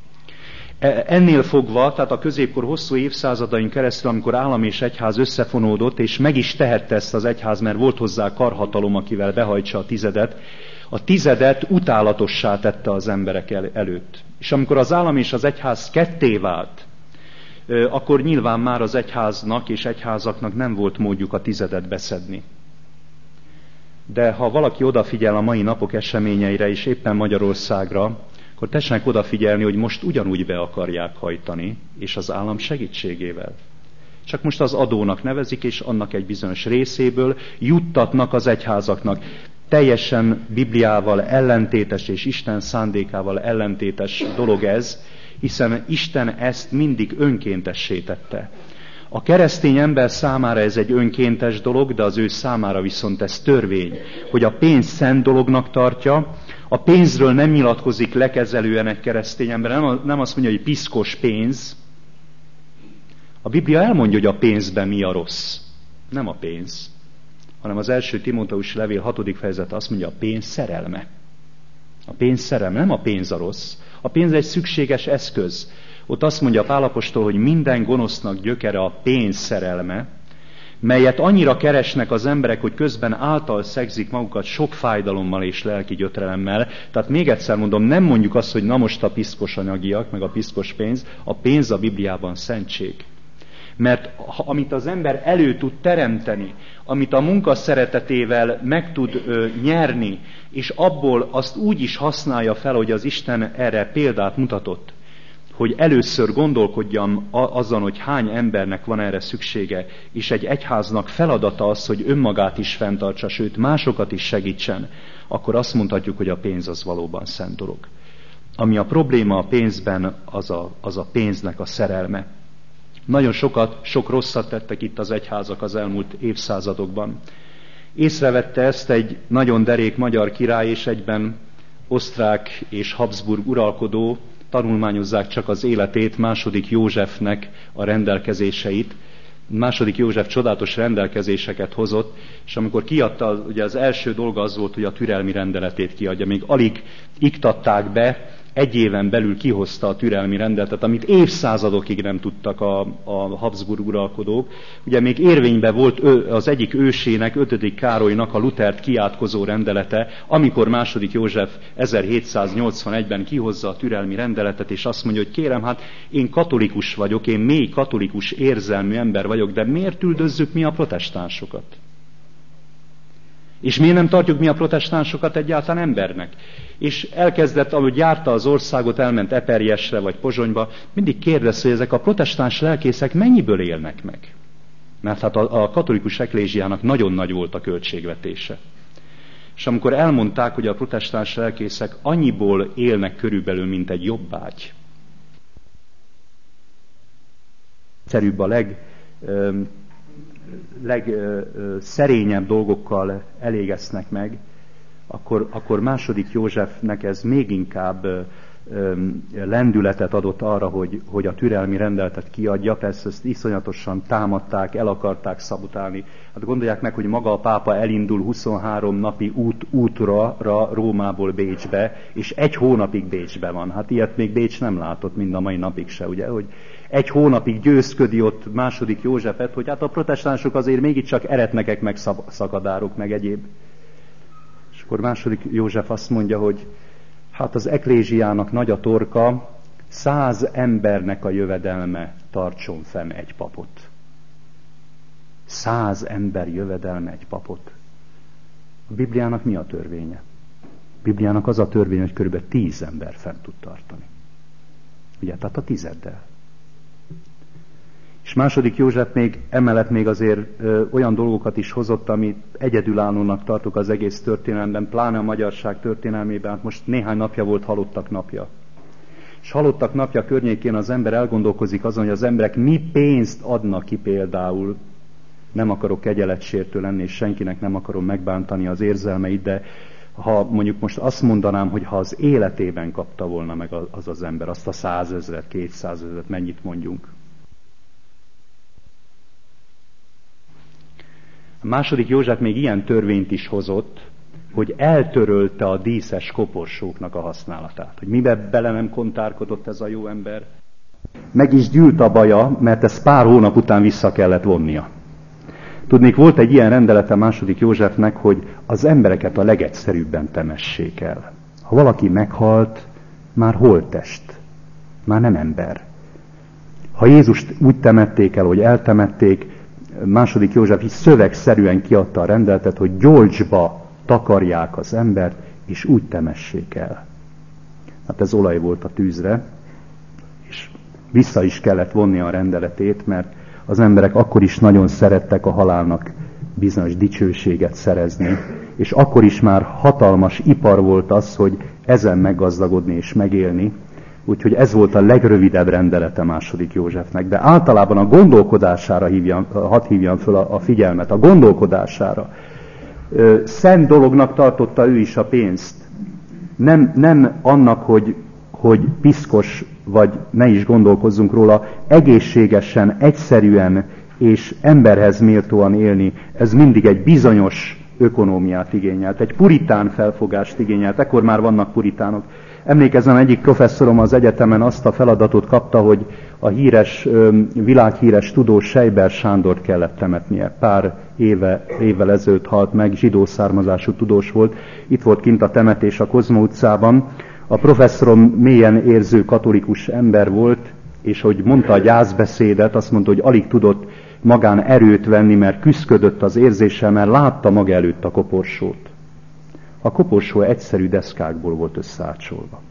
Ennél fogva, tehát a középkor hosszú évszázadain keresztül, amikor állam és egyház összefonódott, és meg is tehette ezt az egyház, mert volt hozzá karhatalom, akivel behajtsa a 10, a 10 utálatossá tette az emberek előtt. És amikor az állam és az egyház ketté vált, akkor nyilván már az egyháznak és egyházaknak nem volt módjuk a 10 beszedni. De ha valaki odafigyel a mai napok eseményeire, és éppen Magyarországra, akkor tessenek odafigyelni, hogy most ugyanúgy be akarják hajtani, és az állam segítségével. Csak most az adónak nevezik, és annak egy bizonyos részéből juttatnak az egyházaknak. Teljesen Bibliával ellentétes és Isten szándékával ellentétes dolog ez, hiszen Isten ezt mindig önkéntessé tette. A keresztény ember számára ez egy önkéntes dolog, de az ő számára viszont ez törvény, hogy a pénz szent dolognak tartja. A pénzről nem nyilatkozik lekezelően egy keresztény ember, nem azt mondja, hogy piszkos pénz. A Biblia elmondja, hogy a pénzben mi a rossz. Nem a pénz, hanem az 1. Timóteus levél 6. fejezet azt mondja, a pénz szerelme. A pénz szerelme, nem a pénz a rossz. A pénz egy szükséges eszköz. Ott azt mondja Pál apostol, hogy minden gonosznak gyökere a pénz szerelme, melyet annyira keresnek az emberek, hogy közben által szegzik magukat sok fájdalommal és lelki gyötrelemmel. Tehát még egyszer mondom, nem mondjuk azt, hogy na most a piszkos anyagiak, meg a piszkos pénz. A pénz a Bibliában szentség. Mert amit az ember elő tud teremteni, amit a munka szeretetével meg tud nyerni, és abból azt úgy is használja fel, hogy az Isten erre példát mutatott, hogy először gondolkodjam azon, hogy hány embernek van erre szüksége, és egy egyháznak feladata az, hogy önmagát is fenntartsa, sőt másokat is segítsen, akkor azt mondhatjuk, hogy a pénz az valóban szent dolog. Ami a probléma a pénzben, az a pénznek a szerelme. Nagyon sok rosszat tettek itt az egyházak az elmúlt évszázadokban. Észrevette ezt egy nagyon derék magyar király, és egyben osztrák és Habsburg uralkodó, tanulmányozzák csak az életét, II. Józsefnek a rendelkezéseit. II. József csodálatos rendelkezéseket hozott, és amikor kiadta, ugye az első dolga az volt, hogy a türelmi rendeletét kiadja. Még alig iktatták be, 1 éven belül kihozta a türelmi rendeletet, amit évszázadokig nem tudtak a Habsburg uralkodók. Ugye még érvényben volt az egyik ősének, 5. Károlynak a Luthert kiátkozó rendelete, amikor II. József 1781-ben kihozza a türelmi rendeletet, és azt mondja, hogy kérem, hát én katolikus vagyok, én mély katolikus érzelmű ember vagyok, de miért üldözzük mi a protestánsokat? És miért nem tartjuk mi a protestánsokat egyáltalán embernek? És elkezdett, ahogy járta az országot, elment Eperjesre vagy Pozsonyba, mindig kérdezte, hogy ezek a protestáns lelkészek mennyiből élnek meg? Mert hát a katolikus eklézsiának nagyon nagy volt a költségvetése. És amikor elmondták, hogy a protestáns lelkészek annyiból élnek körülbelül, mint egy jobbágy, egyszerűbb a legszerényebb dolgokkal elégeznek meg, akkor II. Józsefnek ez még inkább lendületet adott arra, hogy a türelmi rendeletet kiadja. Persze ezt iszonyatosan támadták, el akarták szabotálni. Hát gondolják meg, hogy maga a pápa elindul 23 napi útra Rómából Bécsbe, és 1 hónapig Bécsbe van. Hát ilyet még Bécs nem látott, mind a mai napig se, ugye, hogy 1 hónapig győzködi ott II. Józsefet, hogy hát a protestánsok azért mégiscsak eretnekek, meg szakadárok, meg egyéb. És akkor II. József azt mondja, hogy hát az eklézsiának nagy a torka, 100 embernek a jövedelme tartson fenn egy papot. 100 ember jövedelme egy papot. A Bibliának mi a törvénye? A Bibliának az a törvény, hogy kb. 10 ember fent tud tartani. Ugye, tehát a 10-del. És II. József emellett még azért olyan dolgokat is hozott, amit egyedülállónak tartok az egész történelemben, pláne a magyarság történelmében. Hát most néhány napja volt Halottak napja. És Halottak napja környékén az ember elgondolkozik azon, hogy az emberek mi pénzt adnak ki például. Nem akarok kegyeletsértő lenni, és senkinek nem akarom megbántani az érzelmeit, de ha mondjuk most azt mondanám, hogy ha az életében kapta volna meg az ember azt a 100 000, 200 000, mennyit mondjunk. A II. József még ilyen törvényt is hozott, hogy eltörölte a díszes koporsóknak a használatát. Hogy miben bele nem kontárkodott ez a jó ember. Meg is gyűlt a baja, mert ezt pár hónap után vissza kellett vonnia. Tudnék, volt egy ilyen rendelete II. Józsefnek, hogy az embereket a legegyszerűbben temessék el. Ha valaki meghalt, már holttest, már nem ember. Ha Jézust úgy temették el, hogy eltemették, II. József is szövegszerűen kiadta a rendeletet, hogy gyolcsba takarják az embert, és úgy temessék el. Hát ez olaj volt a tűzre, és vissza is kellett vonni a rendeletét, mert az emberek akkor is nagyon szerettek a halálnak bizonyos dicsőséget szerezni, és akkor is már hatalmas ipar volt az, hogy ezen meggazdagodni és megélni. Úgyhogy ez volt a legrövidebb rendelete II. Józsefnek. De általában a gondolkodására hadd hívjam föl a figyelmet, a gondolkodására. Szent dolognak tartotta ő is a pénzt. Nem annak, hogy piszkos, vagy ne is gondolkozzunk róla, egészségesen, egyszerűen és emberhez méltóan élni, ez mindig egy bizonyos ökonómiát igényelt, egy puritán felfogást igényelt. Ekkor már vannak puritánok. Emlékezem, egyik professzorom az egyetemen azt a feladatot kapta, hogy a világhíres tudós Seiber Sándort kellett temetnie. Pár évvel ezelőtt halt meg, zsidó származású tudós volt. Itt volt kint a temetés a Kozma utcában. A professzorom mélyen érző katolikus ember volt, és hogy mondta a gyászbeszédet, azt mondta, hogy alig tudott magán erőt venni, mert küszködött az érzéssel, mert látta maga előtt a koporsót. A koporsó egyszerű deszkákból volt összeácsolva.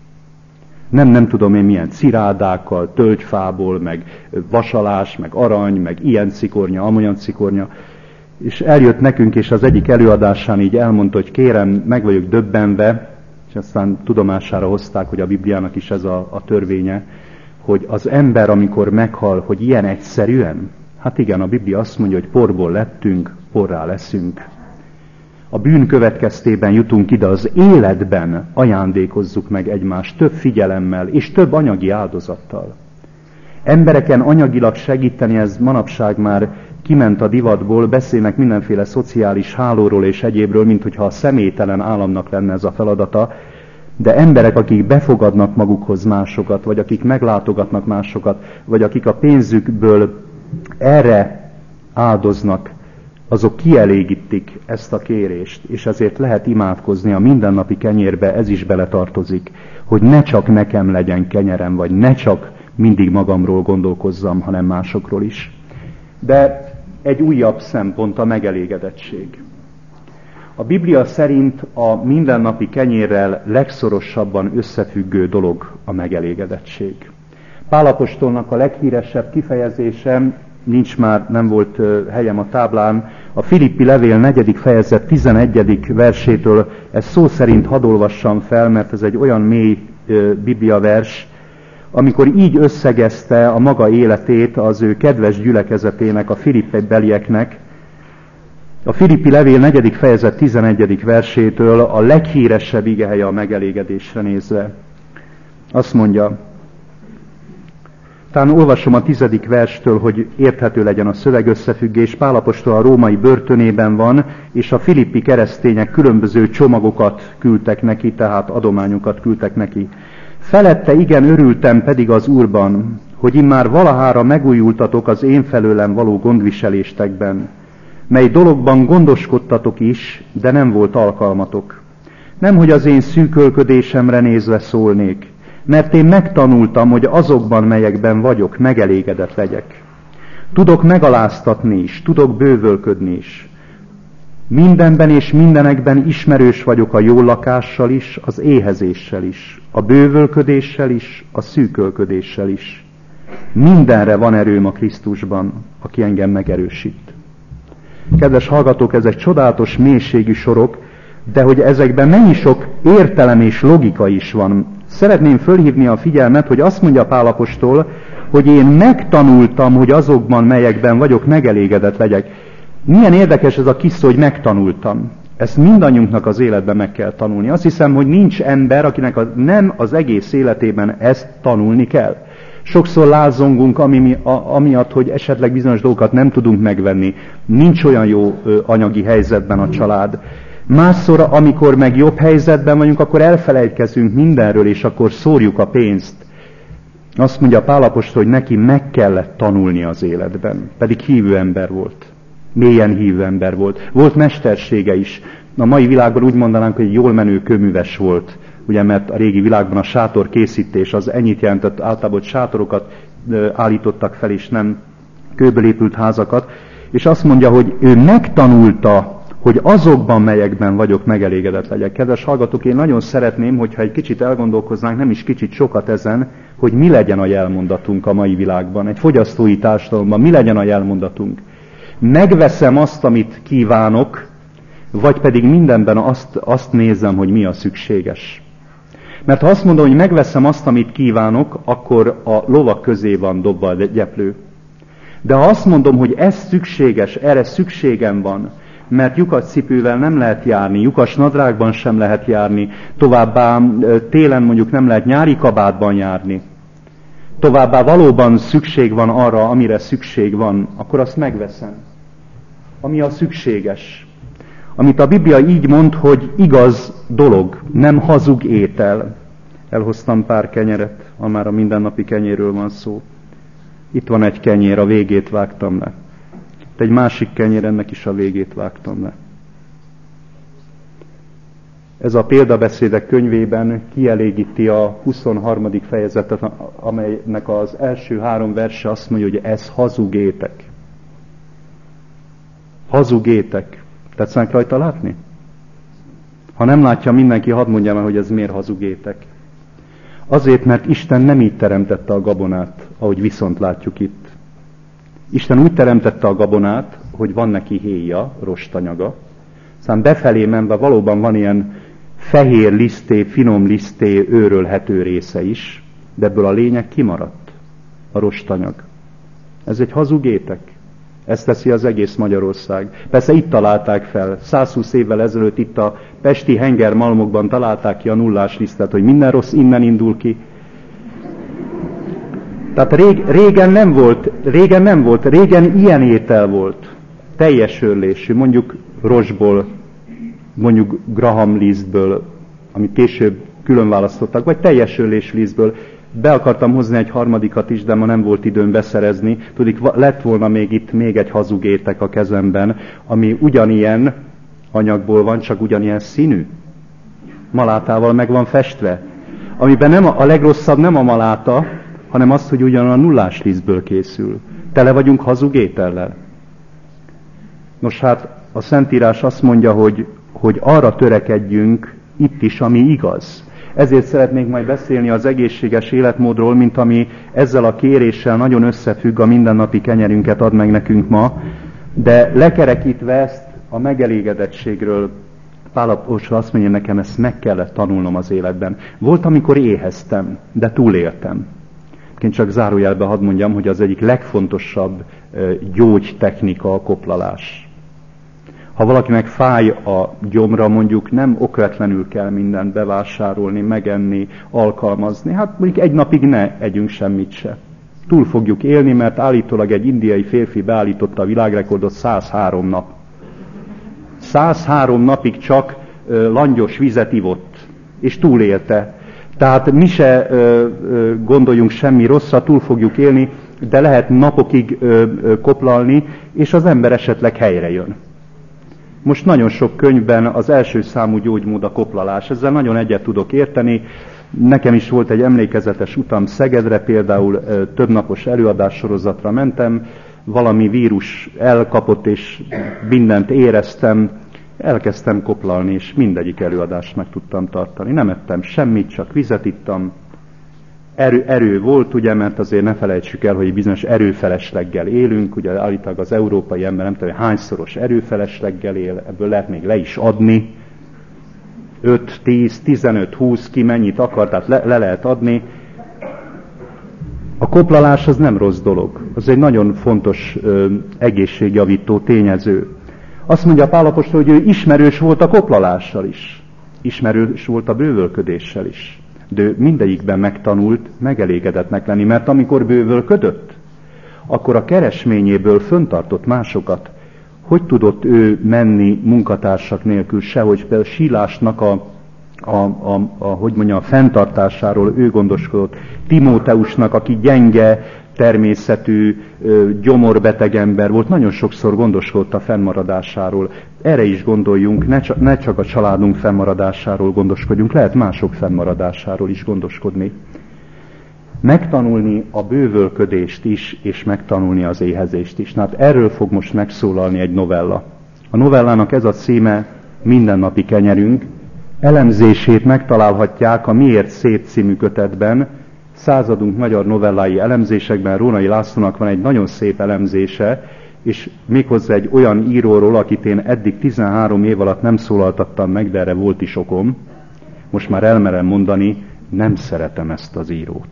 Nem tudom én milyen cirádákkal, tölgyfából, meg vasalás, meg arany, meg ilyen cikornya, amolyan cikornya. És eljött nekünk, és az egyik előadásán így elmondta, hogy kérem, meg vagyok döbbenve, és aztán tudomására hozták, hogy a Bibliának is ez a törvénye, hogy az ember, amikor meghal, hogy ilyen egyszerűen, hát igen, a Biblia azt mondja, hogy porból lettünk, porrá leszünk. A bűn következtében jutunk ide, az életben ajándékozzuk meg egymást több figyelemmel és több anyagi áldozattal. Embereken anyagilag segíteni, ez manapság már kiment a divatból, beszélnek mindenféle szociális hálóról és egyébről, mint hogyha a személytelen államnak lenne ez a feladata, de emberek, akik befogadnak magukhoz másokat, vagy akik meglátogatnak másokat, vagy akik a pénzükből erre áldoznak, azok kielégítik ezt a kérést, és ezért lehet imádkozni a mindennapi kenyérbe, ez is beletartozik, hogy ne csak nekem legyen kenyerem, vagy ne csak mindig magamról gondolkozzam, hanem másokról is. De egy újabb szempont a megelégedettség. A Biblia szerint a mindennapi kenyérrel legszorosabban összefüggő dolog a megelégedettség. Pál apostolnak a leghíresebb kifejezése, nem volt helyem a táblán, a Filippi levél 4. fejezet 11. versétől, ezt szó szerint hadd olvassam fel, mert ez egy olyan mély bibliavers, amikor így összegezte a maga életét az ő kedves gyülekezetének, a Filippi belieknek, a Filippi levél 4. fejezet 11. versétől a leghíresebb igehelye a megelégedésre nézve. Azt mondja, talán olvasom a 10. verstől, hogy érthető legyen a szövegösszefüggés. Pál apostol a római börtönében van, és a filippi keresztények különböző csomagokat küldtek neki, tehát adományokat küldtek neki. Felette igen örültem pedig az Úrban, hogy immár valahára megújultatok az én felőlem való gondviseléstekben, mely dologban gondoskodtatok is, de nem volt alkalmatok. Nemhogy az én szűkölködésemre nézve szólnék, mert én megtanultam, hogy azokban, melyekben vagyok, megelégedett legyek. Tudok megaláztatni is, tudok bővölködni is. Mindenben és mindenekben ismerős vagyok a jó lakással is, az éhezéssel is, a bővölködéssel is, a szűkölködéssel is. Mindenre van erőm a Krisztusban, aki engem megerősít. Kedves hallgatók, ezek csodálatos mélységű sorok, de hogy ezekben mennyi sok értelem és logika is van. Szeretném fölhívni a figyelmet, hogy azt mondja Pál apostol, hogy én megtanultam, hogy azokban, melyekben vagyok, megelégedett legyek. Milyen érdekes ez a kis szó, hogy megtanultam. Ezt mindannyiunknak az életben meg kell tanulni. Azt hiszem, hogy nincs ember, akinek nem az egész életében ezt tanulni kell. Sokszor lázongunk amiatt, hogy esetleg bizonyos dolgokat nem tudunk megvenni. Nincs olyan jó anyagi helyzetben a család. Másszor, amikor meg jobb helyzetben vagyunk, akkor elfelejtkezünk mindenről, és akkor szórjuk a pénzt. Azt mondja Pál apostol, hogy neki meg kellett tanulni az életben, pedig hívő ember volt. Mélyen hívő ember volt. Volt mestersége is. A mai világban úgy mondanánk, hogy egy jól menő kőműves volt. Ugye, mert a régi világban a sátor készítés az ennyit jelentett, általában sátorokat állítottak fel, és nem kőből épült házakat. És azt mondja, hogy ő megtanulta, hogy azokban, melyekben vagyok, megelégedett legyek. Kedves hallgatók, én nagyon szeretném, hogyha egy kicsit elgondolkoznánk, nem is kicsit, sokat ezen, hogy mi legyen a jelmondatunk a mai világban, egy fogyasztói társadalomban, mi legyen a jelmondatunk. Megveszem azt, amit kívánok, vagy pedig mindenben azt nézem, hogy mi a szükséges. Mert ha azt mondom, hogy megveszem azt, amit kívánok, akkor a lovak közé van dobva a gyeplő. De ha azt mondom, hogy ez szükséges, erre szükségem van, mert lyukas cipővel nem lehet járni, lyukas nadrágban sem lehet járni, továbbá télen mondjuk nem lehet nyári kabátban járni, továbbá valóban szükség van arra, amire szükség van, akkor azt megveszem. Ami a szükséges. Amit a Biblia így mond, hogy igaz dolog, nem hazug étel. Elhoztam pár kenyeret, ha már a mindennapi kenyérről van szó. Itt van egy kenyér, a végét vágtam le. Itt egy másik kenyér, ennek is a végét vágtam le. Ez a példabeszédek könyvében kielégíti a 23. fejezetet, amelynek az első 3 verse azt mondja, hogy ez hazugétek. Hazugétek. Tetszenek rajta látni? Ha nem látja mindenki, hadd mondjam el, hogy ez miért hazugétek. Azért, mert Isten nem így teremtette a gabonát, ahogy viszont látjuk itt. Isten úgy teremtette a gabonát, hogy van neki héja, rostanyaga, aztán befelé menve valóban van ilyen fehér liszté, finom liszté, őrölhető része is, de ebből a lényeg kimaradt, a rostanyag. Ez egy hazugétek. Ezt teszi az egész Magyarország. Persze itt találták fel. 120 évvel ezelőtt itt a pesti hengermalmokban találták ki a nullás lisztet, hogy minden rossz innen indul ki. Tehát régen ilyen étel volt, teljes örlésű, mondjuk rozsból, mondjuk Graham lisztből, amit később külön választottak, vagy teljes örlésű lisztből. Be akartam hozni egy harmadikat is, de ma nem volt időm beszerezni. Tudik, lett volna még egy hazug étek a kezemben, ami ugyanilyen anyagból van, csak ugyanilyen színű. Malátával meg van festve. Amiben a legrosszabb nem a maláta, hanem az, hogy ugyan a nullás lisztből készül. Tele vagyunk hazug étellel. Nos hát, a Szentírás azt mondja, hogy arra törekedjünk itt is, ami igaz. Ezért szeretnék majd beszélni az egészséges életmódról, mint ami ezzel a kéréssel nagyon összefügg, a mindennapi kenyerünket ad meg nekünk ma, de lekerekítve ezt a megelégedettségről, Pál apostol azt mondja, nekem ezt meg kellett tanulnom az életben. Volt, amikor éheztem, de túléltem. Én csak zárójelbe hadd mondjam, hogy az egyik legfontosabb gyógytechnika a koplalás. Ha valakinek fáj a gyomra, mondjuk nem okvetlenül kell mindent bevásárolni, megenni, alkalmazni. Hát mondjuk egy napig ne együnk semmit se. Túl fogjuk élni, mert állítólag egy indiai férfi beállította a világrekordot 103 nap. 103 napig csak langyos vizet ivott, és túlélte. Tehát mi se gondoljunk semmi rosszra, túl fogjuk élni, de lehet napokig koplalni, és az ember esetleg helyre jön. Most nagyon sok könyvben az első számú gyógymód a koplalás. Ezzel nagyon egyet tudok érteni. Nekem is volt egy emlékezetes utam Szegedre, például többnapos előadássorozatra mentem, valami vírus elkapott, és mindent éreztem, elkezdtem koplalni, és mindegyik előadást meg tudtam tartani. Nem ettem semmit, csak vizet ittam. Erő volt, ugye, mert azért ne felejtsük el, hogy bizonyos erőfelesleggel élünk, ugye állítólag az európai ember nem tudom, hányszoros erőfelesleggel él, ebből lehet még le is adni. 5, 10, 15, 20, ki mennyit akar, tehát le lehet adni. A koplalás az nem rossz dolog, az egy nagyon fontos egészségjavító tényező. Azt mondja Pál apostol, hogy ő ismerős volt a koplalással is, ismerős volt a bővölködéssel is. De ő mindegyikben megtanult megelégedetnek lenni, mert amikor bővölködött, akkor a keresményéből föntartott másokat. Hogy tudott ő menni munkatársak nélkül sehogy, például Sílásnak a fenntartásáról ő gondoskodott, Timóteusnak, aki gyenge természetű, gyomorbeteg ember volt, nagyon sokszor gondoskodott a fennmaradásáról. Erre is gondoljunk, ne csak a családunk fennmaradásáról gondoskodjunk, lehet mások fennmaradásáról is gondoskodni. Megtanulni a bővölködést is, és megtanulni az éhezést is. Hát erről fog most megszólalni egy novella. A novellának ez a címe Mindennapi kenyerünk. Elemzését megtalálhatják a Miért szép című kötetben, századunk magyar novellái elemzésekben. Rónai Lászlónak van egy nagyon szép elemzése, és méghozzá egy olyan íróról, akit én eddig 13 év alatt nem szólaltattam meg, de erre volt is okom. Most már elmerem mondani, nem szeretem ezt az írót.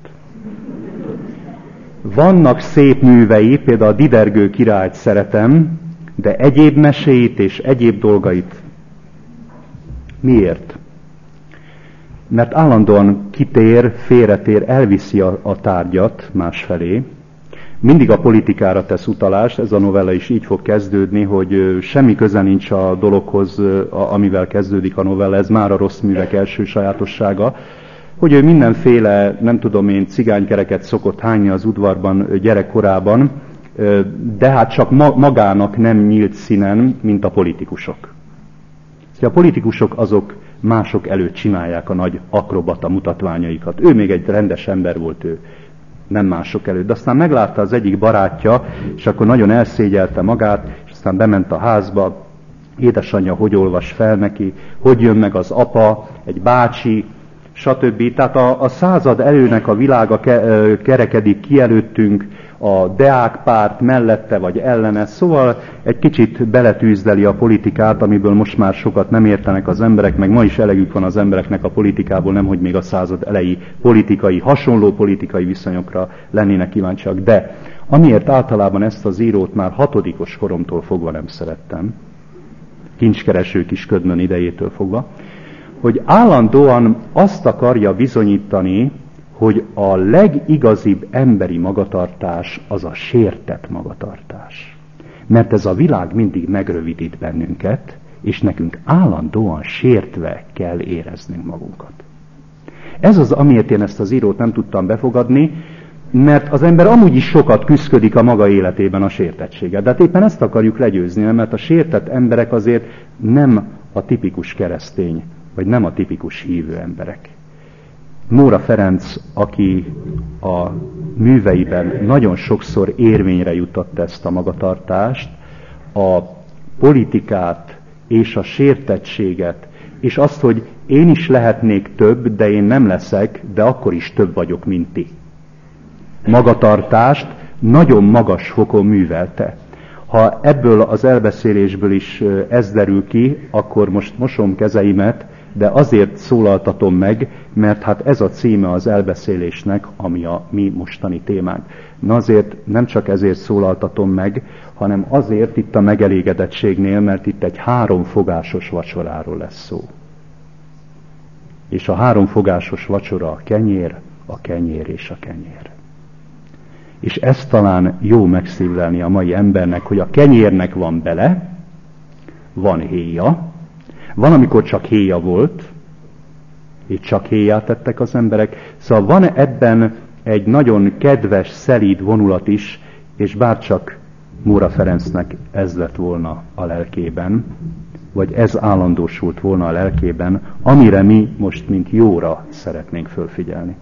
Vannak szép művei, például a Didergő királyt szeretem, de egyéb meséit és egyéb dolgait. Miért? Mert állandóan kitér, félretér, elviszi a tárgyat másfelé. Mindig a politikára tesz utalást, ez a novella is így fog kezdődni, hogy semmi köze nincs a dologhoz, amivel kezdődik a novella, ez már a rossz művek első sajátossága, hogy ő mindenféle, nem tudom én, cigánykereket szokott hányni az udvarban gyerekkorában, de hát csak magának nem nyílt színen, mint a politikusok. A politikusok azok mások előtt csinálják a nagy akrobata mutatványaikat. Ő még egy rendes ember volt, ő nem mások előtt. De aztán meglátta az egyik barátja, és akkor nagyon elszégyelte magát, és aztán bement a házba, édesanyja hogy olvas fel neki, hogy jön meg az apa, egy bácsi, stb. Tehát a század előnek a világa kerekedik ki előttünk, a Deák párt mellette vagy ellene, szóval egy kicsit beletűzdeli a politikát, amiből most már sokat nem értenek az emberek, meg ma is elegük van az embereknek a politikából, nemhogy még a század elejé hasonló politikai viszonyokra lennének kíváncsiak. De amiért általában ezt az írót már 6. koromtól fogva nem szerettem, kincskereső kis ködmön idejétől fogva, hogy állandóan azt akarja bizonyítani, hogy a legigazibb emberi magatartás az a sértett magatartás. Mert ez a világ mindig megrövidít bennünket, és nekünk állandóan sértve kell éreznünk magunkat. Ez az, amiért én ezt az írót nem tudtam befogadni, mert az ember amúgy is sokat küszködik a maga életében a sértettséggel. De hát éppen ezt akarjuk legyőzni, mert a sértett emberek azért nem a tipikus keresztény, vagy nem a tipikus hívő emberek. Móra Ferenc, aki a műveiben nagyon sokszor érvényre jutott ezt a magatartást, a politikát és a sértettséget, és azt, hogy én is lehetnék több, de én nem leszek, de akkor is több vagyok, mint ti. Magatartást nagyon magas fokon művelte. Ha ebből az elbeszélésből is ez derül ki, akkor most mosom kezeimet, de azért szólaltatom meg, mert hát ez a címe az elbeszélésnek, ami a mi mostani témánk. Na azért nem csak ezért szólaltatom meg, hanem azért itt a megelégedettségnél, mert itt egy 3 fogásos vacsoráról lesz szó. És a 3 fogásos vacsora a kenyér és a kenyér. És ezt talán jó megszívlelni a mai embernek, hogy a kenyérnek van bele, van héja, van, amikor csak héja volt, és csak héját tettek az emberek. Szóval van ebben egy nagyon kedves, szelíd vonulat is, és bárcsak Móra Ferencnek ez lett volna a lelkében, vagy ez állandósult volna a lelkében, amire mi most, mint jóra szeretnénk fölfigyelni.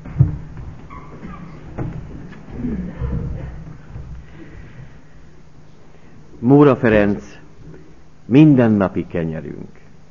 Móra Ferenc, mindennapi kenyerünk.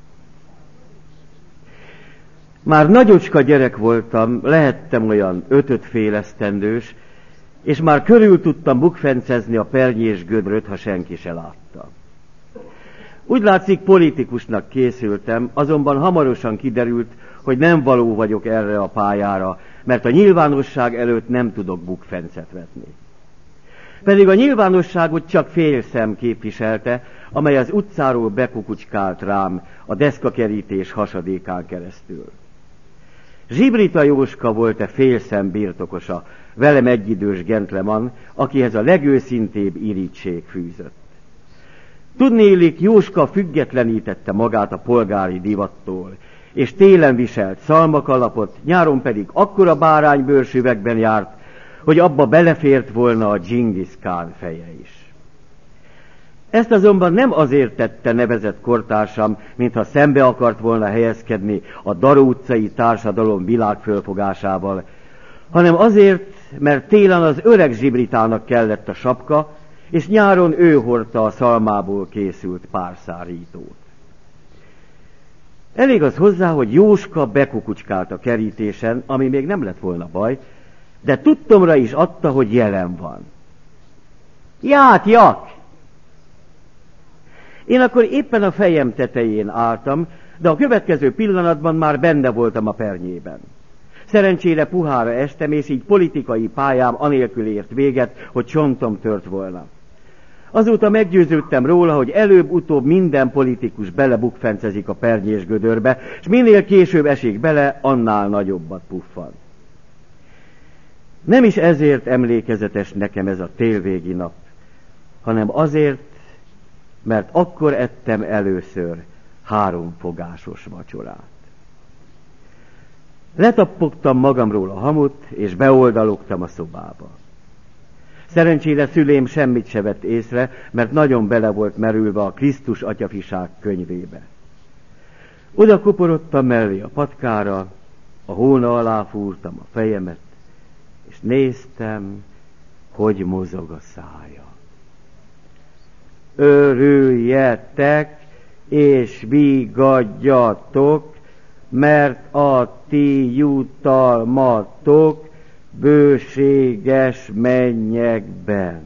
Már nagyocska gyerek voltam, lehettem olyan 5-5 fél esztendős, és már körül tudtam bukfencezni a pernyés gödröt, ha senki se látta. Úgy látszik, politikusnak készültem, azonban hamarosan kiderült, hogy nem való vagyok erre a pályára, mert a nyilvánosság előtt nem tudok bukfencet vetni. Pedig a nyilvánosságot csak fél szem képviselte, amely az utcáról bekukucskált rám a deszkakerítés hasadékán keresztül. Zsibrita Jóska volt fél szem birtokosa, velem egyidős gentleman, akihez a legőszintébb irigység fűzött. Tudnélik, Jóska függetlenítette magát a polgári divattól, és télen viselt szalmakalapot, nyáron pedig akkora báránybőrsüvegben járt, hogy abba belefért volna a Dzsingisz Kán feje is. Ezt azonban nem azért tette nevezett kortársam, mintha szembe akart volna helyezkedni a Daró utcai társadalom világfölfogásával, hanem azért, mert télen az öreg Zsibritának kellett a sapka, és nyáron ő hordta a szalmából készült párszárítót. Elég az hozzá, hogy Jóska bekukucskált a kerítésen, ami még nem lett volna baj, de tudtomra is adta, hogy jelen van. Ját, jak! Én akkor éppen a fejem tetején álltam, de a következő pillanatban már benne voltam a pernyében. Szerencsére puhára estem, és így politikai pályám anélkül ért véget, hogy csontom tört volna. Azóta meggyőződtem róla, hogy előbb-utóbb minden politikus belebukfencezik a pernyés gödörbe, és minél később esik bele, annál nagyobbat puffan. Nem is ezért emlékezetes nekem ez a télvégi nap, hanem azért, mert akkor ettem először 3 fogásos vacsorát. Letappogtam magamról a hamut, és beoldalogtam a szobába. Szerencsére szülém semmit se vett észre, mert nagyon bele volt merülve a Krisztus atyafiság könyvébe. Oda kuporodtam mellé a patkára, a hóna alá fúrtam a fejemet, és néztem, hogy mozog a szája. Örüljetek, és vigadjatok, mert a ti jutalmatok bőséges mennyekben.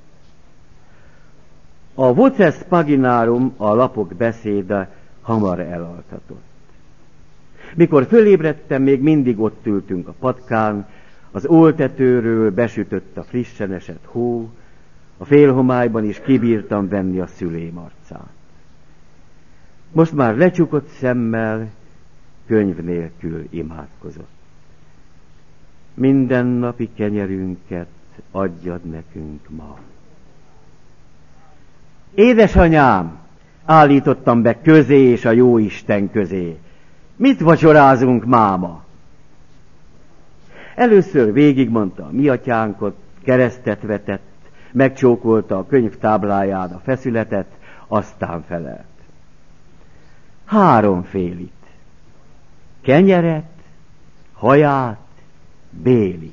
A voces paginarum, a lapok beszéde hamar elaltatott. Mikor fölébredtem, még mindig ott ültünk a patkán, az óltetőről besütött a frissen esett hó, a félhomályban is kibírtam venni a szülém arcát. Most már lecsukott szemmel, könyv nélkül imádkozott. mindennapi kenyerünket adjad nekünk ma. Édesanyám, állítottam be közé és a Jóisten közé. Mit vacsorázunk máma? Először végigmondta a mi atyánkot, keresztet vetett, megcsókolta a könyv tábláján a feszületet, aztán felelt. 3 félit. Kenyeret, haját, bélit.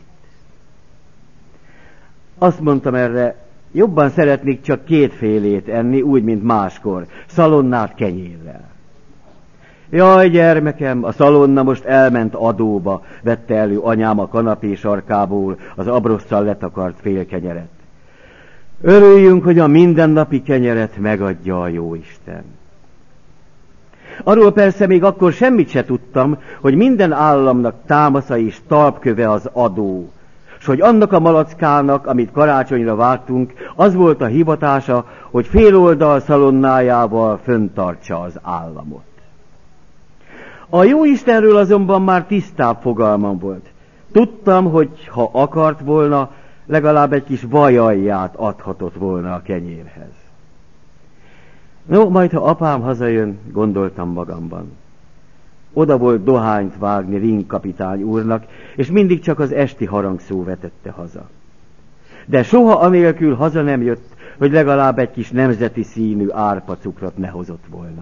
Azt mondtam erre, jobban szeretnék csak 2 félét enni, úgy, mint máskor, szalonnát kenyérrel. Jaj, gyermekem, a szalonna most elment adóba, vette elő anyám a kanapé sarkából az abrosszal letakart félkenyeret. Örüljünk, hogy a mindennapi kenyeret megadja a Jóisten. Arról persze még akkor semmit se tudtam, hogy minden államnak támasza és talpköve az adó, s hogy annak a malackának, amit karácsonyra vágtunk, az volt a hivatása, hogy féloldal szalonnájával föntartsa az államot. A Jóistenről azonban már tisztább fogalmam volt. Tudtam, hogy ha akart volna, legalább egy kis vajajját adhatott volna a kenyérhez. No, majd ha apám hazajön, gondoltam magamban. Oda volt dohányt vágni Ring kapitány úrnak, és mindig csak az esti harangszó vetette haza. De soha anélkül haza nem jött, hogy legalább egy kis nemzeti színű árpacukrot ne hozott volna.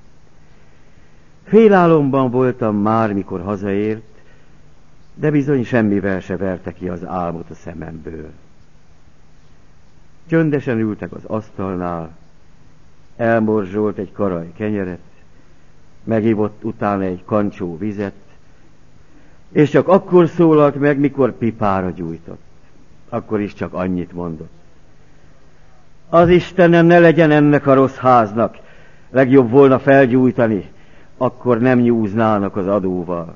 Félálomban voltam már, mikor hazaért, de bizony semmivel se verte ki az álmot a szememből. Csöndesen ültek az asztalnál, elmorzsolt egy karaj kenyeret, megivott utána egy kancsó vizet, és csak akkor szólalt meg, mikor pipára gyújtott. Akkor is csak annyit mondott. Az Istenem, ne legyen ennek a rossz háznak, legjobb volna felgyújtani, akkor nem nyúznának az adóval.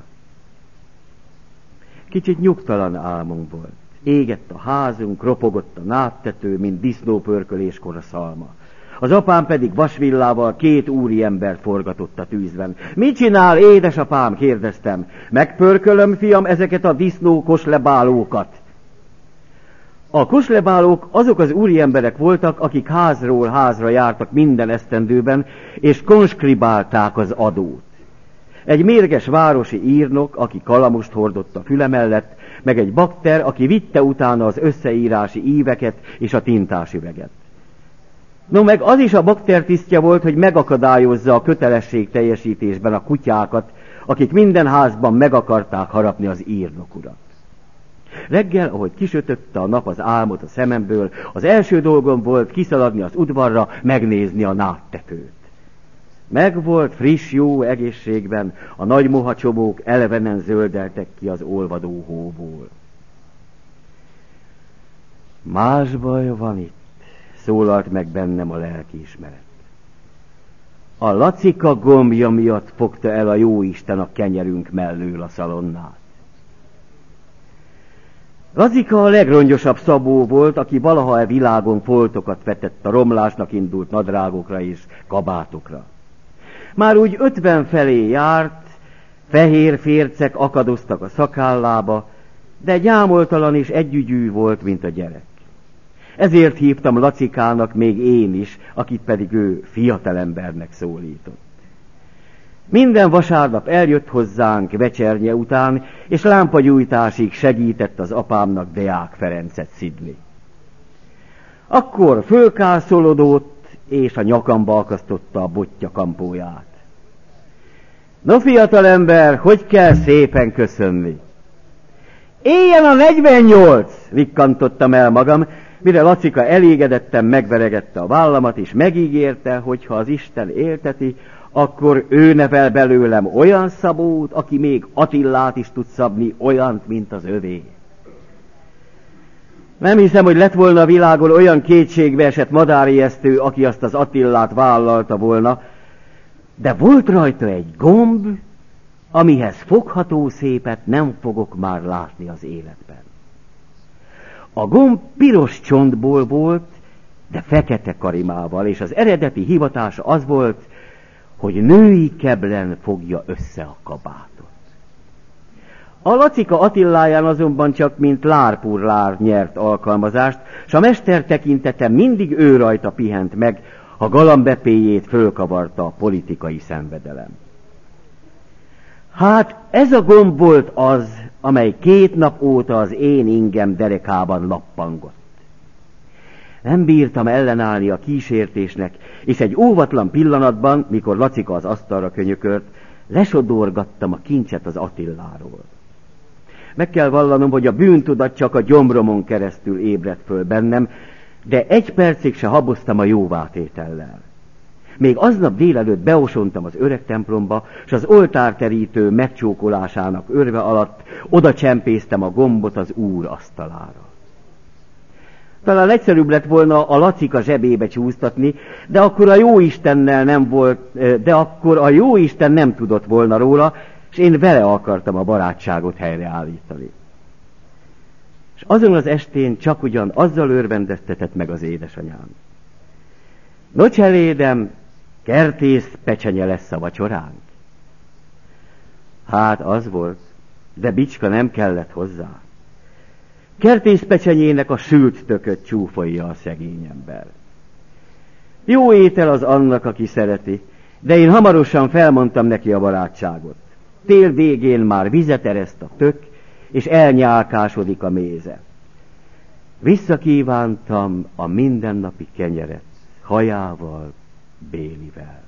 Kicsit nyugtalan álmom volt. Égett a házunk, ropogott a nádtető, mint disznópörköléskor a szalma. Az apám pedig vasvillával 2 úriembert forgatott a tűzben. Mit csinál, édesapám? Kérdeztem. Megpörkölöm, fiam, ezeket a disznó koslebálókat. A koslebálók azok az úriemberek voltak, akik házról házra jártak minden esztendőben, és konskribálták az adót. Egy mérges városi írnok, aki kalamust hordott a füle mellett, meg egy bakter, aki vitte utána az összeírási íveket és a tintásüveget. No, meg az is a bakter tisztje volt, hogy megakadályozza a kötelesség teljesítésben a kutyákat, akik minden házban meg akarták harapni az írnok urat. Reggel, ahogy kisütötte a nap az álmot a szememből, az első dolgom volt kiszaladni az udvarra, megnézni a nádtetőt. Meg volt friss, jó egészségben, a nagy mohacsomók elevenen zöldeltek ki az olvadó hóból. Más baj van itt, szólalt meg bennem a lelkiismeret. A Lacika gombja miatt fogta el a Jóisten a kenyerünk mellől a szalonnát. Lacika a legrongyosabb szabó volt, aki valaha a világon foltokat vetett a romlásnak indult nadrágokra és kabátokra. Már úgy 50 felé járt, fehér fércek akadoztak a szakállába, de gyámoltalan és együgyű volt, mint a gyerek. Ezért hívtam Lacikának még én is, akit pedig ő fiatalembernek szólított. Minden vasárnap eljött hozzánk vecsernye után, és lámpagyújtásig segített az apámnak Deák Ferencet szidni. Akkor fölkászolodott, és a nyakamba akasztotta a botja kampóját. No, fiatalember, hogy kell szépen köszönni? Éljen a 48! Rikkantottam el magam, mire Lacika elégedetten megveregette a vállamat, és megígérte, hogy ha az Isten élteti, akkor ő nevel belőlem olyan szabót, aki még Attillát is tud szabni, olyant, mint az övé. Nem hiszem, hogy lett volna a világon olyan kétségbe esett madárijesztő, aki azt az Attillát vállalta volna, de volt rajta egy gomb, amihez fogható szépet nem fogok már látni az életben. A gomb piros csontból volt, de fekete karimával, és az eredeti hivatása az volt, hogy női keblen fogja össze a kabátot. A Lacika Attiláján azonban csak mint lárpurlár nyert alkalmazást, s a mester tekintete mindig ő rajta pihent meg, ha galambepéjét fölkavarta a politikai szenvedelem. Hát ez a gomb volt az, amely 2 nap óta az én ingem derekában lappangott. Nem bírtam ellenállni a kísértésnek, és egy óvatlan pillanatban, mikor Lacika az asztalra könyökört, lesodorgattam a kincset az Attiláról. Meg kell vallanom, hogy a bűntudat csak a gyomromon keresztül ébredt föl bennem, de 1 percig se haboztam a jóvátétellel. Még aznap délelőtt beosontam az öreg templomba, s az oltárterítő megcsókolásának örve alatt oda csempésztem a gombot az Úr asztalára. Talán egyszerűbb lett volna a Lacika zsebébe csúsztatni, de akkor a Jóisten nem tudott volna róla, és én vele akartam a barátságot helyreállítani. És azon az estén csak ugyan azzal örvendeztetett meg az édesanyám. No cselédem, kertész pecsenye lesz a vacsoránk. Hát az volt, de bicska nem kellett hozzá. Kertész pecsenyének a sült tököt csúfolja a szegény ember. Jó étel az annak, aki szereti, de én hamarosan felmondtam neki a barátságot. Tél végén már vizet ereszt a tök, és elnyálkásodik a méze. Visszakívántam a mindennapi kenyeret, hajával, Bélivel.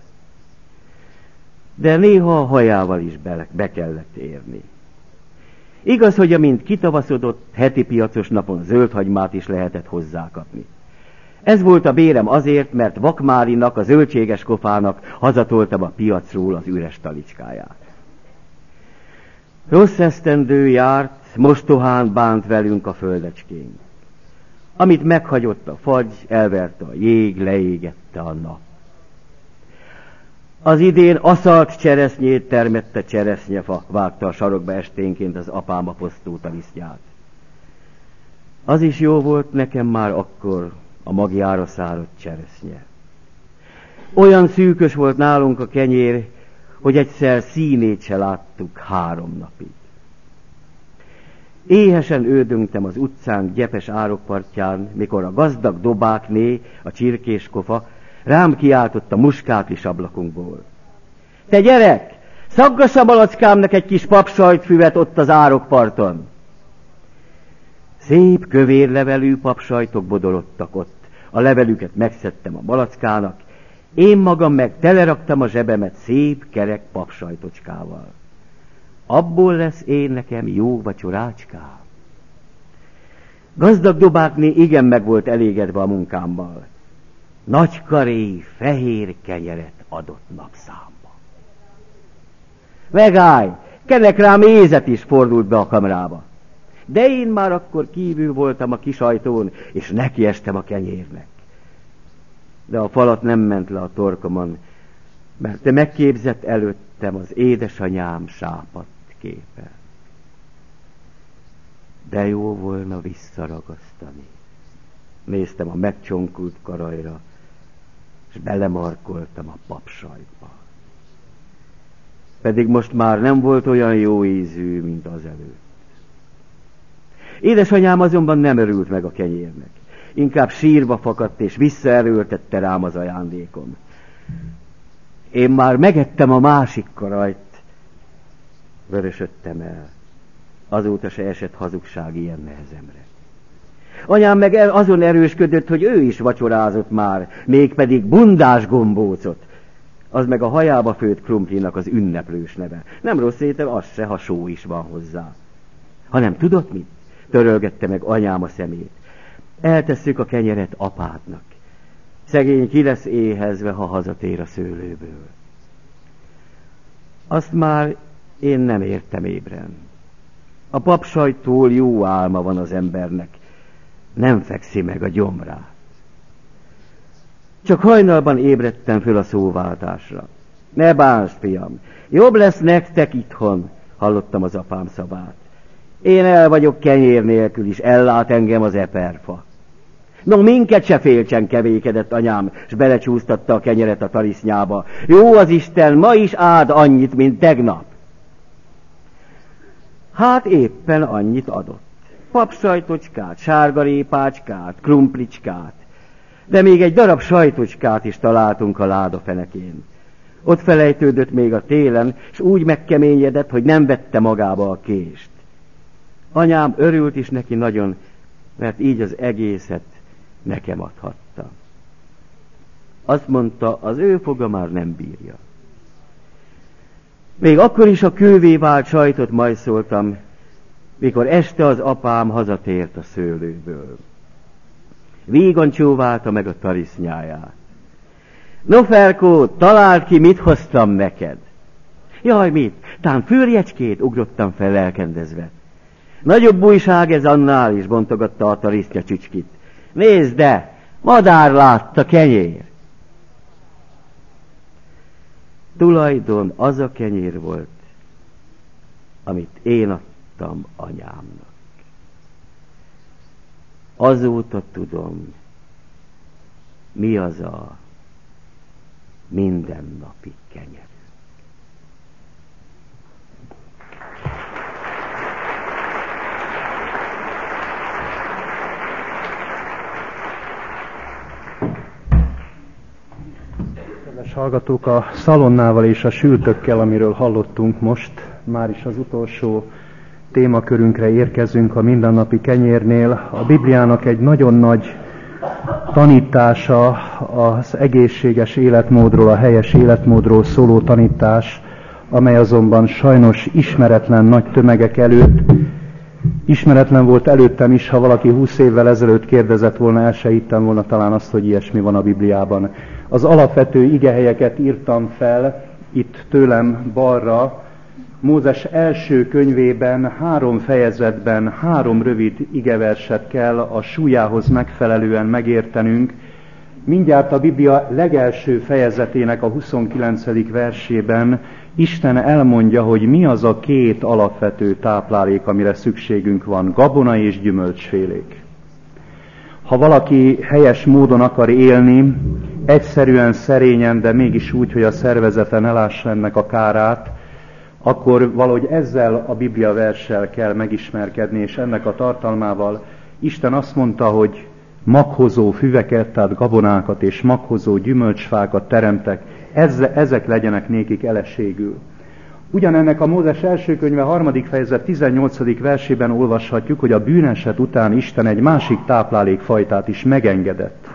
De néha a hajával is be kellett érni. Igaz, hogy amint kitavaszodott, heti piacos napon zöldhagymát is lehetett hozzákapni. Ez volt a bérem azért, mert Vakmárinak, a zöldséges kofának hazatoltam a piacról az üres talicskáját. Rossz esztendő járt, mostohán bánt velünk a földecskénk. Amit meghagyott a fagy, elverte a jég, leégette a nap. Az idén aszalt cseresznyét termette cseresznyefa, vágta a sarokba esténként az apám a posztóta lisztját. Az is jó volt nekem már akkor, a magjára száradt cseresznye. Olyan szűkös volt nálunk a kenyér, hogy egyszer színét se láttuk 3 napig. Éhesen ődöngtem az utcánk gyepes árokpartján, mikor a gazdag dobákné, a csirkés kofa, rám kiáltott a muskátlis ablakunkból. Te gyerek, szaggass a malackámnak egy kis papsajtfüvet ott az árokparton. Szép kövér levelű papsajtok bodorodtak ott. A levelüket megszedtem a malackának, én magam meg teleraktam a zsebemet szép kerek papsajtocskával. Abból lesz én nekem jó vacsorácskám. Gazdag dobákné igen meg volt elégedve a munkámmal. Nagykaré fehér kenyeret adott napszámba. Megállj, kenek rám ézet is, fordult be a kamrába. De én már akkor kívül voltam a kis ajtón, és nekiestem a kenyérnek. De a falat nem ment le a torkomon, mert te megképzett előttem az édesanyám sápadt képe. De jó volna visszaragasztani. Néztem a megcsonkult karajra, és belemarkoltam a papsajtba. Pedig most már nem volt olyan jó ízű, mint azelőtt. Édesanyám azonban nem örült meg a kenyérnek. Inkább sírva fakadt, és visszaerőltette rám az ajándékom. Én már megettem a másik karajt. Vörösödtem el. Azóta se esett hazugság ilyen nehezemre. Anyám meg azon erősködött, hogy ő is vacsorázott már, mégpedig bundás gombócot. Az meg a hajába főtt krumplinak az ünneplős neve. Nem rossz étel, az se, ha só is van hozzá. Hanem tudod mit? Törölgette meg anyám a szemét. Eltesszük a kenyeret apádnak. Szegény ki lesz éhezve, ha hazatér a szőlőből. Azt már én nem értem ébren. A papsajtól jó álma van az embernek. Nem fekszi meg a gyomrát. Csak hajnalban ébredtem föl a szóváltásra. Ne bánsd, fiam, jobb lesz nektek itthon, hallottam az apám szavát. Én el vagyok kenyér nélkül is, ellát engem az eperfa. No, minket se féltsen, kevékedett anyám, s belecsúsztatta a kenyeret a talisznyába. Jó az Isten, ma is áld annyit, mint tegnap. Hát éppen annyit adott. Papsajtocskát, sárgarépácskát, krumplicskát, de még egy darab sajtocskát is találtunk a ládafenekén. Ott felejtődött még a télen, s úgy megkeményedett, hogy nem vette magába a kést. Anyám örült is neki nagyon, mert így az egészet nekem adhatta. Azt mondta, az ő foga már nem bírja. Még akkor is a kővé vált sajtot majszoltam, mikor este az apám hazatért a szőlőből. Vígan csóválta meg a tarisznyáját. No, Ferkó, találd ki, mit hoztam neked. Jaj, mit? Tán fűrjecskét, ugrottam fel lelkendezve. Nagyobb újság ez annál is, bontogatta a tarisznya csücskit. Nézd, de madár látta kenyér. Tulajdon az a kenyér volt, amit én adtam anyámnak. Azóta tudom, mi az a mindennapi kenyerünk. Kedves hallgatók, a szalonnával és a sültökkel, amiről hallottunk most, már is az utolsó témakörünkre érkezünk a mindennapi kenyérnél. A Bibliának egy nagyon nagy tanítása az egészséges életmódról, a helyes életmódról szóló tanítás, amely azonban sajnos ismeretlen nagy tömegek előtt, ismeretlen volt előttem is, ha valaki 20 évvel ezelőtt kérdezett volna, el se hittem volna talán azt, hogy ilyesmi van a Bibliában. Az alapvető igehelyeket írtam fel, itt tőlem balra, Mózes első könyvében 3 fejezetben 3 rövid igeverset kell a súlyához megfelelően megértenünk. Mindjárt a Biblia legelső fejezetének a 29. versében Isten elmondja, hogy mi az a 2 alapvető táplálék, amire szükségünk van, gabona és gyümölcsfélék. Ha valaki helyes módon akar élni, egyszerűen, szerényen, de mégis úgy, hogy a szervezete ne lássa ennek a kárát, akkor valahogy ezzel a Biblia verssel kell megismerkedni, és ennek a tartalmával. Isten azt mondta, hogy maghozó füveket, tehát gabonákat és maghozó gyümölcsfákat teremtek, ezek legyenek nékik eleségül. Ugyanennek a Mózes első könyve 3. fejezet 18. versében olvashatjuk, hogy a bűneset után Isten egy másik táplálékfajtát is megengedett.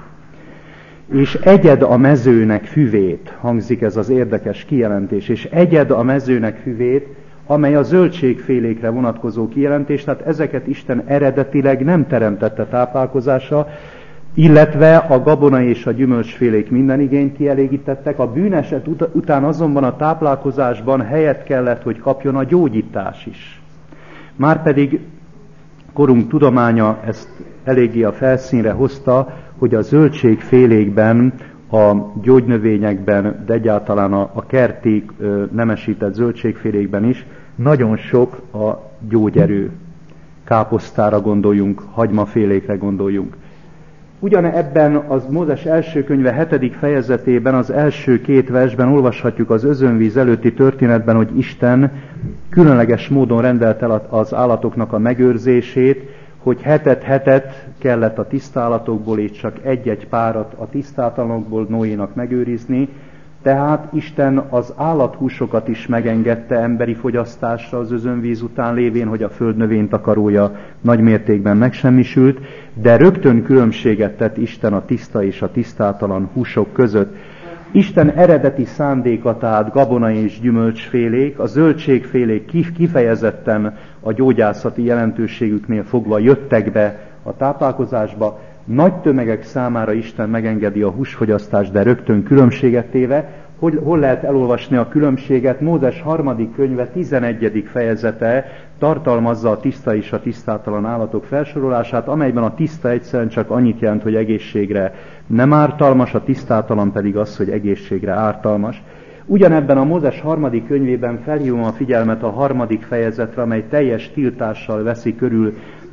És egyed a mezőnek füvét, hangzik ez az érdekes kijelentés, és egyed a mezőnek füvét, amely a zöldségfélékre vonatkozó kijelentés, tehát ezeket Isten eredetileg nem teremtette táplálkozásra, illetve a gabona és a gyümölcsfélék minden igényt kielégítettek, a bűneset után azonban a táplálkozásban helyet kellett, hogy kapjon a gyógyítás is. Márpedig korunk tudománya ezt eléggé a felszínre hozta, hogy a zöldségfélékben, a gyógynövényekben, de egyáltalán a kerti nemesített zöldségfélékben is nagyon sok a gyógyerő. Káposztára gondoljunk, hagymafélékre gondoljunk. Ugyanebben az Mózes első könyve 7. fejezetében, az első 2 versben olvashatjuk az özönvíz előtti történetben, hogy Isten különleges módon rendelt el az állatoknak a megőrzését, hogy hetet kellett a tiszta állatokból, és csak egy-egy párat a tisztátalanokból Noénak megőrizni. Tehát Isten az állathúsokat is megengedte emberi fogyasztásra az özönvíz után, lévén, hogy a föld növénytakarója nagy mértékben megsemmisült, de rögtön különbséget tett Isten a tiszta és a tisztátalan húsok között. Isten eredeti szándéka, tehát gabona és gyümölcsfélék, a zöldségfélék kifejezetten a gyógyászati jelentőségüknél fogva jöttek be a táplálkozásba. Nagy tömegek számára Isten megengedi a húsfogyasztást, de rögtön különbséget téve. Hol lehet elolvasni a különbséget? Mózes 3. könyve 11. fejezete tartalmazza a tiszta és a tisztátalan állatok felsorolását, amelyben a tiszta egyszerűen csak annyit jelent, hogy egészségre nem ártalmas, a tisztátalan pedig az, hogy egészségre ártalmas. Ugyanebben a Mózes 3. könyvében felhívom a figyelmet a 3. fejezetre, amely teljes tiltással veszi körül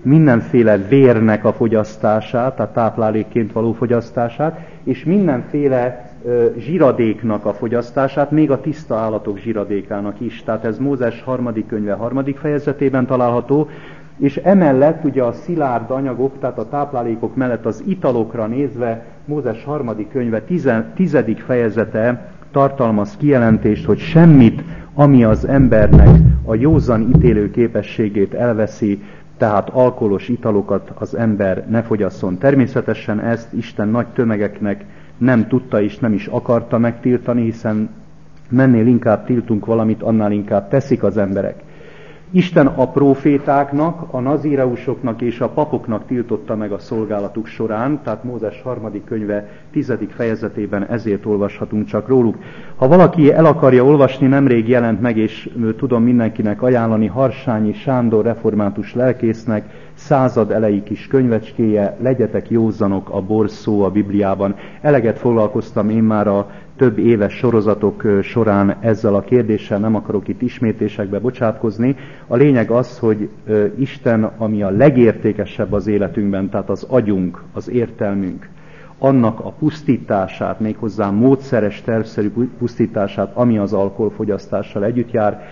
mindenféle vérnek a fogyasztását, tehát táplálékként való fogyasztását, és mindenféle zsiradéknak a fogyasztását, még a tiszta állatok zsiradékának is. Tehát ez Mózes 3. könyve 3. fejezetében található, és emellett ugye a szilárd anyagok, tehát a táplálékok mellett az italokra nézve Mózes 3. könyve 10. fejezete tartalmaz kijelentést, hogy semmit, ami az embernek a józan ítélő képességét elveszi, tehát alkoholos italokat az ember ne fogyasszon. Természetesen ezt Isten nagy tömegeknek nem tudta és nem is akarta megtiltani, hiszen mennél inkább tiltunk valamit, annál inkább teszik az emberek. Isten a prófétáknak, a nazíreusoknak és a papoknak tiltotta meg a szolgálatuk során, tehát Mózes 3. könyve 10. fejezetében ezért olvashatunk csak róluk. Ha valaki el akarja olvasni, nemrég jelent meg, és tudom mindenkinek ajánlani, Harsányi Sándor református lelkésznek század elejé kis könyvecskéje, Legyetek józanok, a bor szó a Bibliában. Eleget foglalkoztam én már a több éves sorozatok során ezzel a kérdéssel, nem akarok itt ismétésekbe bocsátkozni. A lényeg az, hogy Isten, ami a legértékesebb az életünkben, tehát az agyunk, az értelmünk, annak a pusztítását, méghozzá módszeres, tervszerű pusztítását, ami az alkoholfogyasztással együtt jár,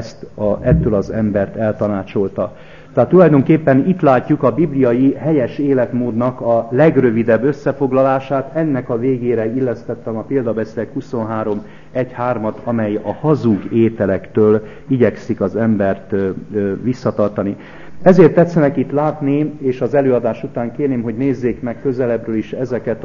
ettől az embert eltanácsolta. Tehát tulajdonképpen itt látjuk a bibliai helyes életmódnak a legrövidebb összefoglalását. Ennek a végére illesztettem a példabeszédek 23:1-3-at, amely a hazug ételektől igyekszik az embert visszatartani. Ezért tetszenek itt látni, és az előadás után kérném, hogy nézzék meg közelebbről is ezeket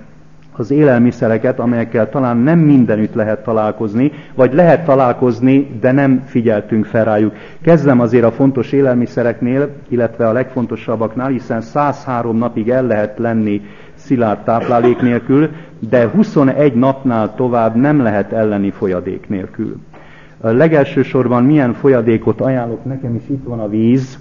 az élelmiszereket, amelyekkel talán nem mindenütt lehet találkozni, vagy lehet találkozni, de nem figyeltünk fel rájuk. Kezdem azért a fontos élelmiszereknél, illetve a legfontosabbaknál, hiszen 103 napig el lehet lenni szilárd táplálék nélkül, de 21 napnál tovább nem lehet ellenni folyadék nélkül. A legelsősorban milyen folyadékot ajánlok? Nekem is itt van a víz,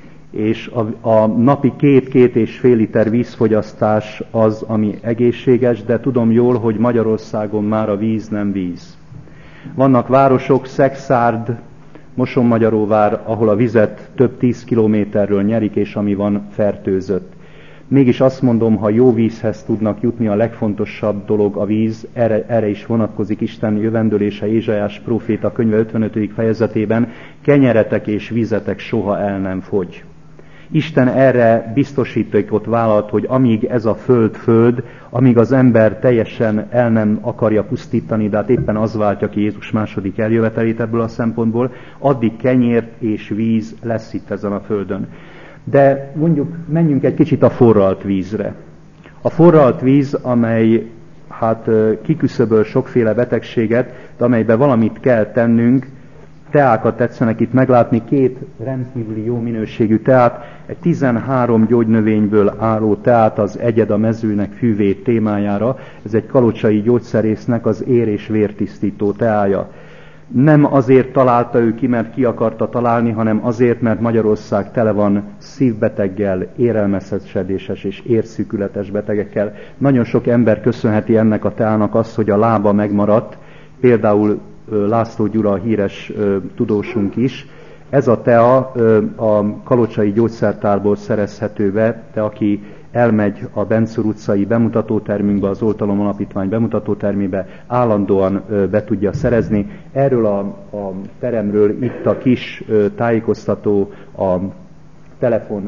és a napi 2-2,5 liter vízfogyasztás az, ami egészséges, de tudom jól, hogy Magyarországon már a víz nem víz. Vannak városok, Szekszárd, Mosonmagyaróvár, ahol a vizet több 10 kilométerről nyerik, és ami van, fertőzött. Mégis azt mondom, ha jó vízhez tudnak jutni, a legfontosabb dolog a víz, erre is vonatkozik Isten jövendőlése Ézsaiás próféta könyve 55. fejezetében, kenyeretek és vízetek soha el nem fogy. Isten erre biztosítékot vállalt, hogy amíg ez a föld, amíg az ember teljesen el nem akarja pusztítani, de hát éppen az váltja ki Jézus második eljövetelét ebből a szempontból, addig kenyér és víz lesz itt ezen a földön. De mondjuk menjünk egy kicsit a forralt vízre. A forralt víz, amely kiküszöböl sokféle betegséget, de amelybe valamit kell tennünk, teákat tetszenek itt meglátni, 2 rendkívüli jó minőségű teát, egy 13 gyógynövényből álló teát az Egyed a mezőnek fűvét témájára, ez egy kalocsai gyógyszerésznek az ér- és vértisztító teája. Nem azért találta ő ki, mert ki akarta találni, hanem azért, mert Magyarország tele van szívbeteggel, érelmeszesedéses és érszűkületes betegekkel. Nagyon sok ember köszönheti ennek a teának azt, hogy a lába megmaradt, például László Gyula, híres tudósunk is. Ez a tea a kalocsai gyógyszertárból szerezhető be, te aki elmegy a Bencúr utcai bemutatótermünkbe, az Oltalom Alapítvány bemutatótermébe, állandóan be tudja szerezni. Erről a teremről itt a kis tájékoztató, a telefon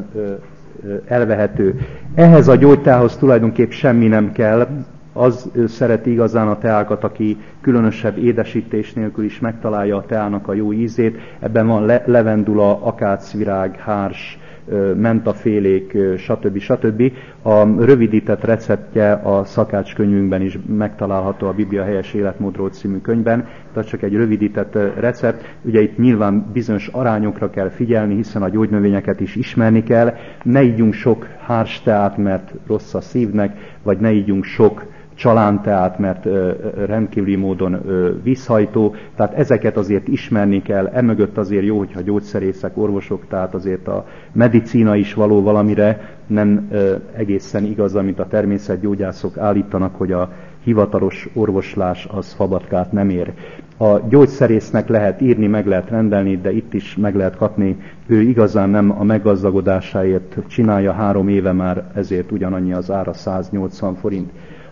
elvehető. Ehhez a gyógyteához tulajdonképp semmi nem kell. Az szereti igazán a teákat, aki különösebb édesítés nélkül is megtalálja a teának a jó ízét. Ebben van levendula, akácvirág, hárs, mentafélék, stb. A rövidített receptje a szakácskönyvünkben is megtalálható, a Biblia helyes életmódról című könyvben, tehát csak egy rövidített recept. Ugye itt nyilván bizonyos arányokra kell figyelni, hiszen a gyógynövényeket is ismerni kell. Ne ígyunk sok hárs teát, mert rossz a szívnek, vagy ne ígyunk sok csalánteát, mert rendkívüli módon vízhajtó, tehát ezeket azért ismerni kell, emögött azért jó, hogyha gyógyszerészek, orvosok, tehát azért a medicína is való valamire, nem egészen igaz, amit a természetgyógyászok állítanak, hogy a hivatalos orvoslás az fabatkát nem ér. A gyógyszerésznek lehet írni, meg lehet rendelni, de itt is meg lehet kapni. Ő igazán nem a meggazdagodásáért csinálja, 3 éve már, ezért ugyanannyi az ára, 180 forint.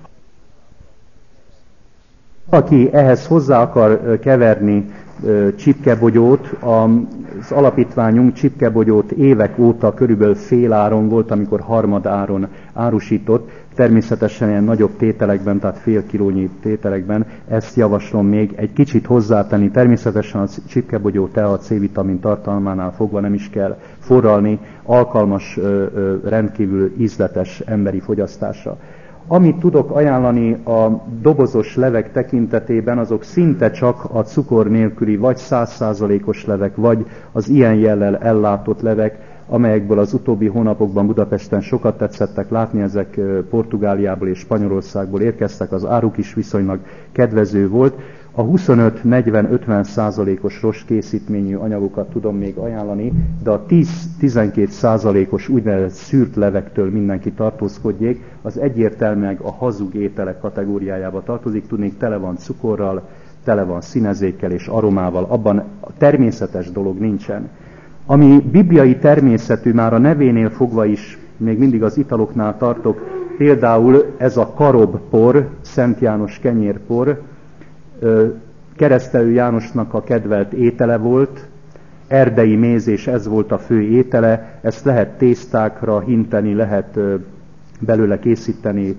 Aki ehhez hozzá akar keverni csipkebogyót, az alapítványunk csipkebogyót évek óta körülbelül fél áron volt, amikor harmad áron árusított, természetesen ilyen nagyobb tételekben, tehát fél kilónyi tételekben, ezt javaslom még egy kicsit hozzátenni. Természetesen a csipkebogyó tea C-vitamin tartalmánál fogva nem is kell forralni, alkalmas, rendkívül ízletes emberi fogyasztásra. Amit tudok ajánlani a dobozos levek tekintetében, azok szinte csak a cukor nélküli, vagy 100%-os levek, vagy az ilyen jellel ellátott levek, amelyekből az utóbbi hónapokban Budapesten sokat tetszettek látni, ezek Portugáliából és Spanyolországból érkeztek, az áruk is viszonylag kedvező volt. A 25-40-50%-os rost készítményű anyagokat tudom még ajánlani, de a 10-12%-os úgynevezett szűrt levektől mindenki tartózkodjék, az egyértelműen a hazug ételek kategóriájába tartozik, tudnék, tele van cukorral, tele van színezékkel és aromával, abban a természetes dolog nincsen. Ami bibliai természetű, már a nevénél fogva is, még mindig az italoknál tartok, például ez a karobpor, Szent János kenyérpor, Keresztelő Jánosnak a kedvelt étele volt, erdei méz, és ez volt a fő étele, ezt lehet tésztákra hinteni, lehet belőle készíteni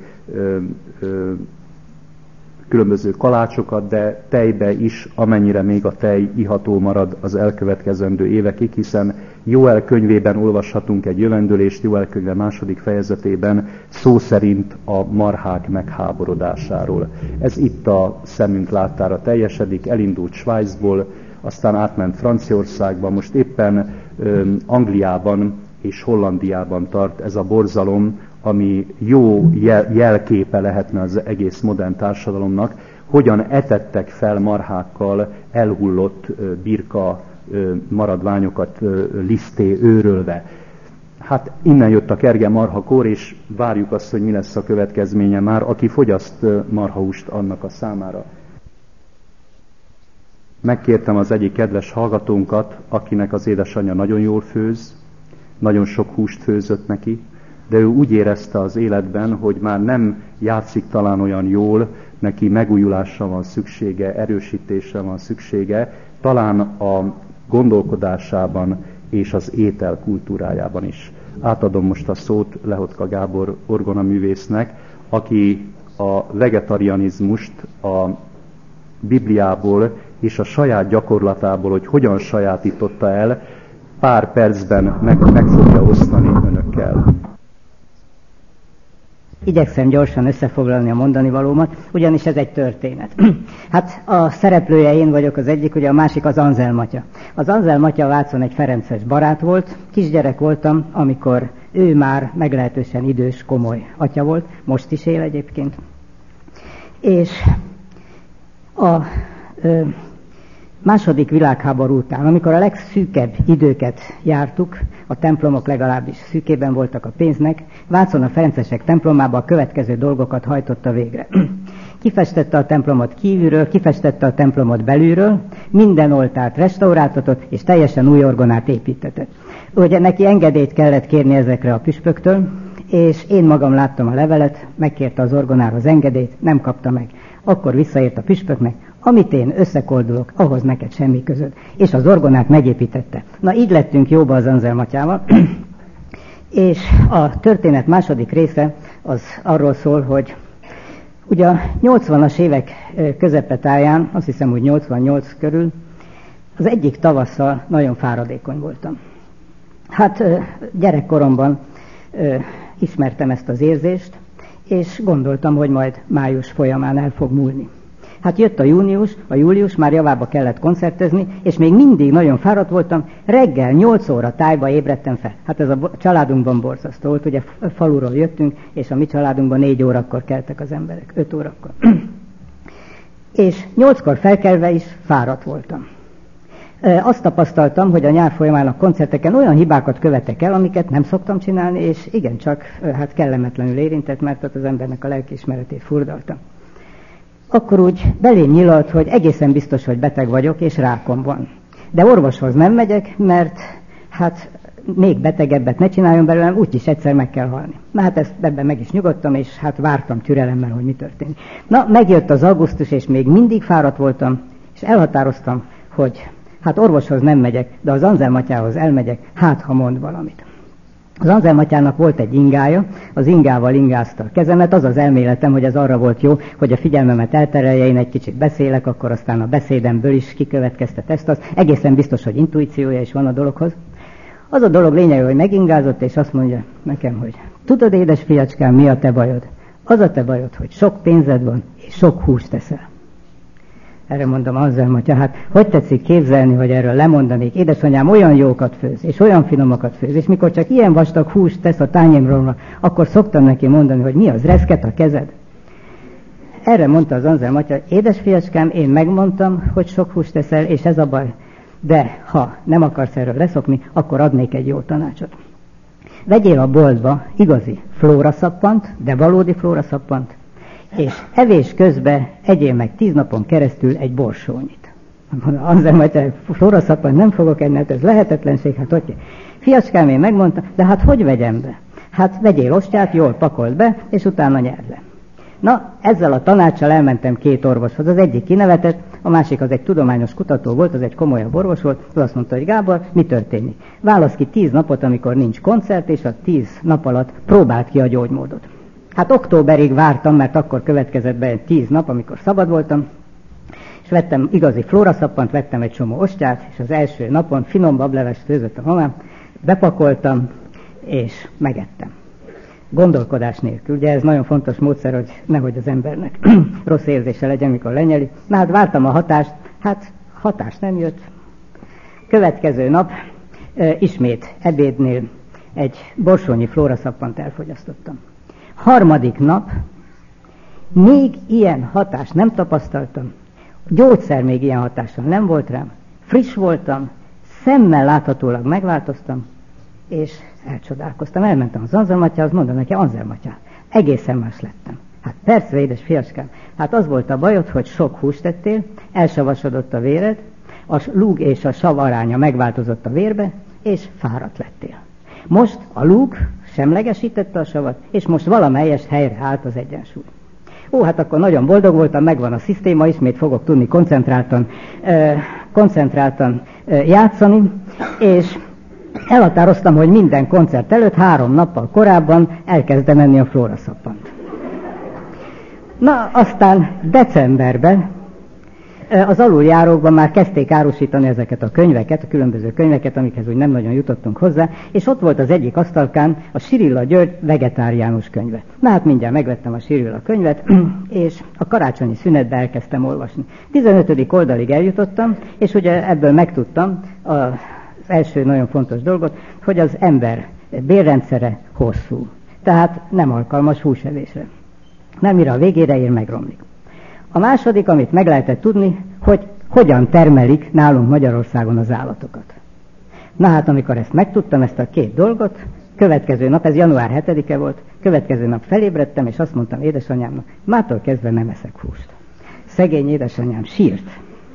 különböző kalácsokat, de tejbe is, amennyire még a tej iható marad az elkövetkezendő évekig, hiszen Jóel könyvében olvashatunk egy jövendőlést, Jóel könyve 2. fejezetében szó szerint a marhák megháborodásáról. Ez itt a szemünk láttára teljesedik, elindult Svájcból, aztán átment Franciaországba, most éppen Angliában és Hollandiában tart ez a borzalom, ami jó jelképe lehetne az egész modern társadalomnak, hogyan etettek fel marhákkal elhullott birka maradványokat liszté őrölve. Hát innen jött a kerge marhakór, és várjuk azt, hogy mi lesz a következménye már, aki fogyaszt marhahúst annak a számára. Megkértem az egyik kedves hallgatónkat, akinek az édesanyja nagyon jól főz, nagyon sok húst főzött neki, de ő úgy érezte az életben, hogy már nem játszik talán olyan jól, neki megújulásra van szüksége, erősítésre van szüksége, talán a gondolkodásában és az étel kultúrájában is. Átadom most a szót Lehotka Gábor orgonaművésznek, aki a vegetarianizmust a Bibliából és a saját gyakorlatából, hogy hogyan sajátította el, pár percben meg fogja osztani önökkel. Igyekszem gyorsan összefoglalni a mondani valómat, ugyanis ez egy történet. Hát a szereplője én vagyok az egyik, ugye a másik az Anzelm atya. Az Anzelm atya Vácon egy ferences barát volt, kisgyerek voltam, amikor ő már meglehetősen idős, komoly atya volt, most is él egyébként. És a második világháború után, amikor a legszűkebb időket jártuk, a templomok legalábbis szűkében voltak a pénznek, Vácon a ferencesek templomába a következő dolgokat hajtotta végre. Kifestette a templomot kívülről, kifestette a templomot belülről, minden oltárt restauráltatott, és teljesen új orgonát építetett. Ugye neki engedélyt kellett kérni ezekre a püspöktől, és én magam láttam a levelet, megkérte az orgonára az engedélyt, nem kapta meg. Akkor visszaért a püspöknek, amit én összekoldulok, ahhoz neked semmi között. És az orgonát megépítette. Na, így lettünk jóba az Anzelm atyával. És a történet második része az arról szól, hogy ugye a 80-as évek közepetáján, azt hiszem, hogy 88 körül, az egyik tavasszal nagyon fáradékony voltam. Hát gyerekkoromban ismertem ezt az érzést, és gondoltam, hogy majd május folyamán el fog múlni. Hát jött a július, már javába kellett koncertezni, és még mindig nagyon fáradt voltam, reggel 8 óra tájba ébredtem fel. Hát ez a családunkban borzasztó volt, ugye faluról jöttünk, és a mi családunkban 4 órakor keltek az emberek, 5 órakor. És 8-kor felkelve is fáradt voltam. Azt tapasztaltam, hogy a nyár folyamán a koncerteken olyan hibákat követek el, amiket nem szoktam csinálni, és igencsak hát kellemetlenül érintett, mert ott az embernek a lelkiismeretét furdalta. akkor úgy belém nyilalt, hogy egészen biztos, hogy beteg vagyok, és rákom van. De orvoshoz nem megyek, mert hát még betegebbet ne csináljon belőlem, úgyis egyszer meg kell halni. Na hát ebben meg is nyugodtam, és hát vártam türelemmel, hogy mi történik. Na, megjött az augusztus, és még mindig fáradt voltam, és elhatároztam, hogy hát orvoshoz nem megyek, de az Anzelmatyához elmegyek, hát ha mond valamit. Az Anzelmatyának volt egy ingája, az ingával ingázta a kezemet, az az elméletem, hogy ez arra volt jó, hogy a figyelmemet elterelje, én egy kicsit beszélek, akkor aztán a beszédemből is kikövetkeztet ezt, egészen biztos, hogy intuíciója is van a dologhoz. Az a dolog lényege, hogy megingázott, és azt mondja nekem, hogy tudod, édes fiacskám, mi a te bajod? Az a te bajod, hogy sok pénzed van, és sok húst teszel. Erre mondom, Anzelmatya, hát hogy tetszik képzelni, hogy erről lemondanék? Édesanyám olyan jókat főz, és olyan finomakat főz, és mikor csak ilyen vastag húst tesz a tányémról, akkor szoktam neki mondani, hogy mi az, reszket a kezed? Erre mondta az Anzelmatya, édes fiacskám, én megmondtam, hogy sok húst teszel, és ez a baj. De ha nem akarsz erről leszokni, akkor adnék egy jó tanácsot. Vegyél a boltba igazi flóraszappant, de valódi flóraszappant, és evés közben egyél meg 10 napon keresztül egy borsónyit. Azért majd flóraszappant nem fogok enni, hát ez lehetetlenség, hát hogy? Fiacskám, én megmondtam, de hát hogy vegyem be? Hát vegyél ostját, jól pakold be, és utána nyerd le. Na, ezzel a tanácssal elmentem 2 orvoshoz. Az egyik kinevetett, a másik az egy tudományos kutató volt, az egy komolyabb orvos volt, az azt mondta, hogy Gábor, mi történik? Válasz ki 10 napot, amikor nincs koncert, és a 10 nap alatt próbált ki a gyógymódot. Hát októberig vártam, mert akkor következett be 10 nap, amikor szabad voltam, és vettem igazi flóraszappant, vettem egy csomó ostját, és az első napon finom bablevest főzött a mamám, bepakoltam, és megettem. Gondolkodás nélkül. Ugye ez nagyon fontos módszer, hogy nehogy az embernek rossz érzése legyen, mikor lenyeli. Na hát vártam a hatást, hát hatás nem jött. Következő nap ismét ebédnél egy borsónyi flóraszappant elfogyasztottam. Harmadik nap még ilyen hatást nem tapasztaltam, a gyógyszer még ilyen hatással nem volt rám, friss voltam, szemmel láthatólag megváltoztam, és elcsodálkoztam. Elmentem az Anzelmatyához, mondom neki, Anzelmatyá, egészen más lettem. Hát persze, édes fiacskám, hát az volt a bajod, hogy sok húst tettél, elsavasodott a véred, a lúg és a sav aránya megváltozott a vérbe, és fáradt lettél. Most a lúg semlegesítette a savat, és most valamelyest helyre állt az egyensúly. Ó, hát akkor nagyon boldog voltam, megvan a szisztéma, ismét fogok tudni koncentráltan játszani, és elhatároztam, hogy minden koncert előtt 3 nappal korábban elkezdem enni a flóraszappant. Na, aztán decemberben az aluljárókban már kezdték árusítani ezeket a könyveket, a különböző könyveket, amikhez úgy nem nagyon jutottunk hozzá, és ott volt az egyik asztalkán a Sirilla György vegetáriánus könyve. Na hát mindjárt megvettem a Sirilla könyvet, és a karácsonyi szünetben elkezdtem olvasni. 15. oldalig eljutottam, és ugye ebből megtudtam az első nagyon fontos dolgot, hogy az ember bélrendszere hosszú, tehát nem alkalmas húsevésre. Nem mire a végére ér, megromlik. A második, amit meg lehetett tudni, hogy hogyan termelik nálunk Magyarországon az állatokat. Na hát, amikor ezt megtudtam, ezt a 2 dolgot, következő nap, ez január 7-e volt, következő nap felébredtem, és azt mondtam édesanyámnak, mától kezdve nem eszek húst. Szegény édesanyám sírt.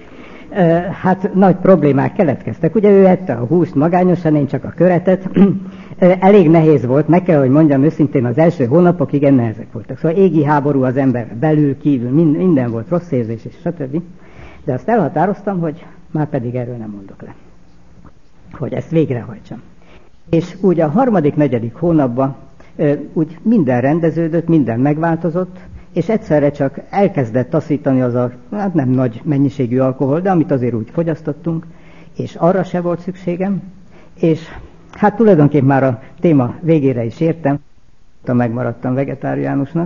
Hát nagy problémák keletkeztek. Ugye ő ette a húst magányosan, én csak a köretet. Elég nehéz volt, meg kell, hogy mondjam őszintén, az első hónapok igen nehezek voltak. Szóval égi háború az ember belül, kívül, minden volt, rossz érzés és stb. De azt elhatároztam, hogy már pedig erről nem mondok le. Hogy ezt végrehajtsam. És úgy a 3.-4. hónapban úgy minden rendeződött, minden megváltozott, és egyszerre csak elkezdett taszítani az a hát nem nagy mennyiségű alkohol, de amit azért úgy fogyasztottunk, és arra se volt szükségem, és hát tulajdonképpen már a téma végére is értem, megmaradtam vegetáriánusnak.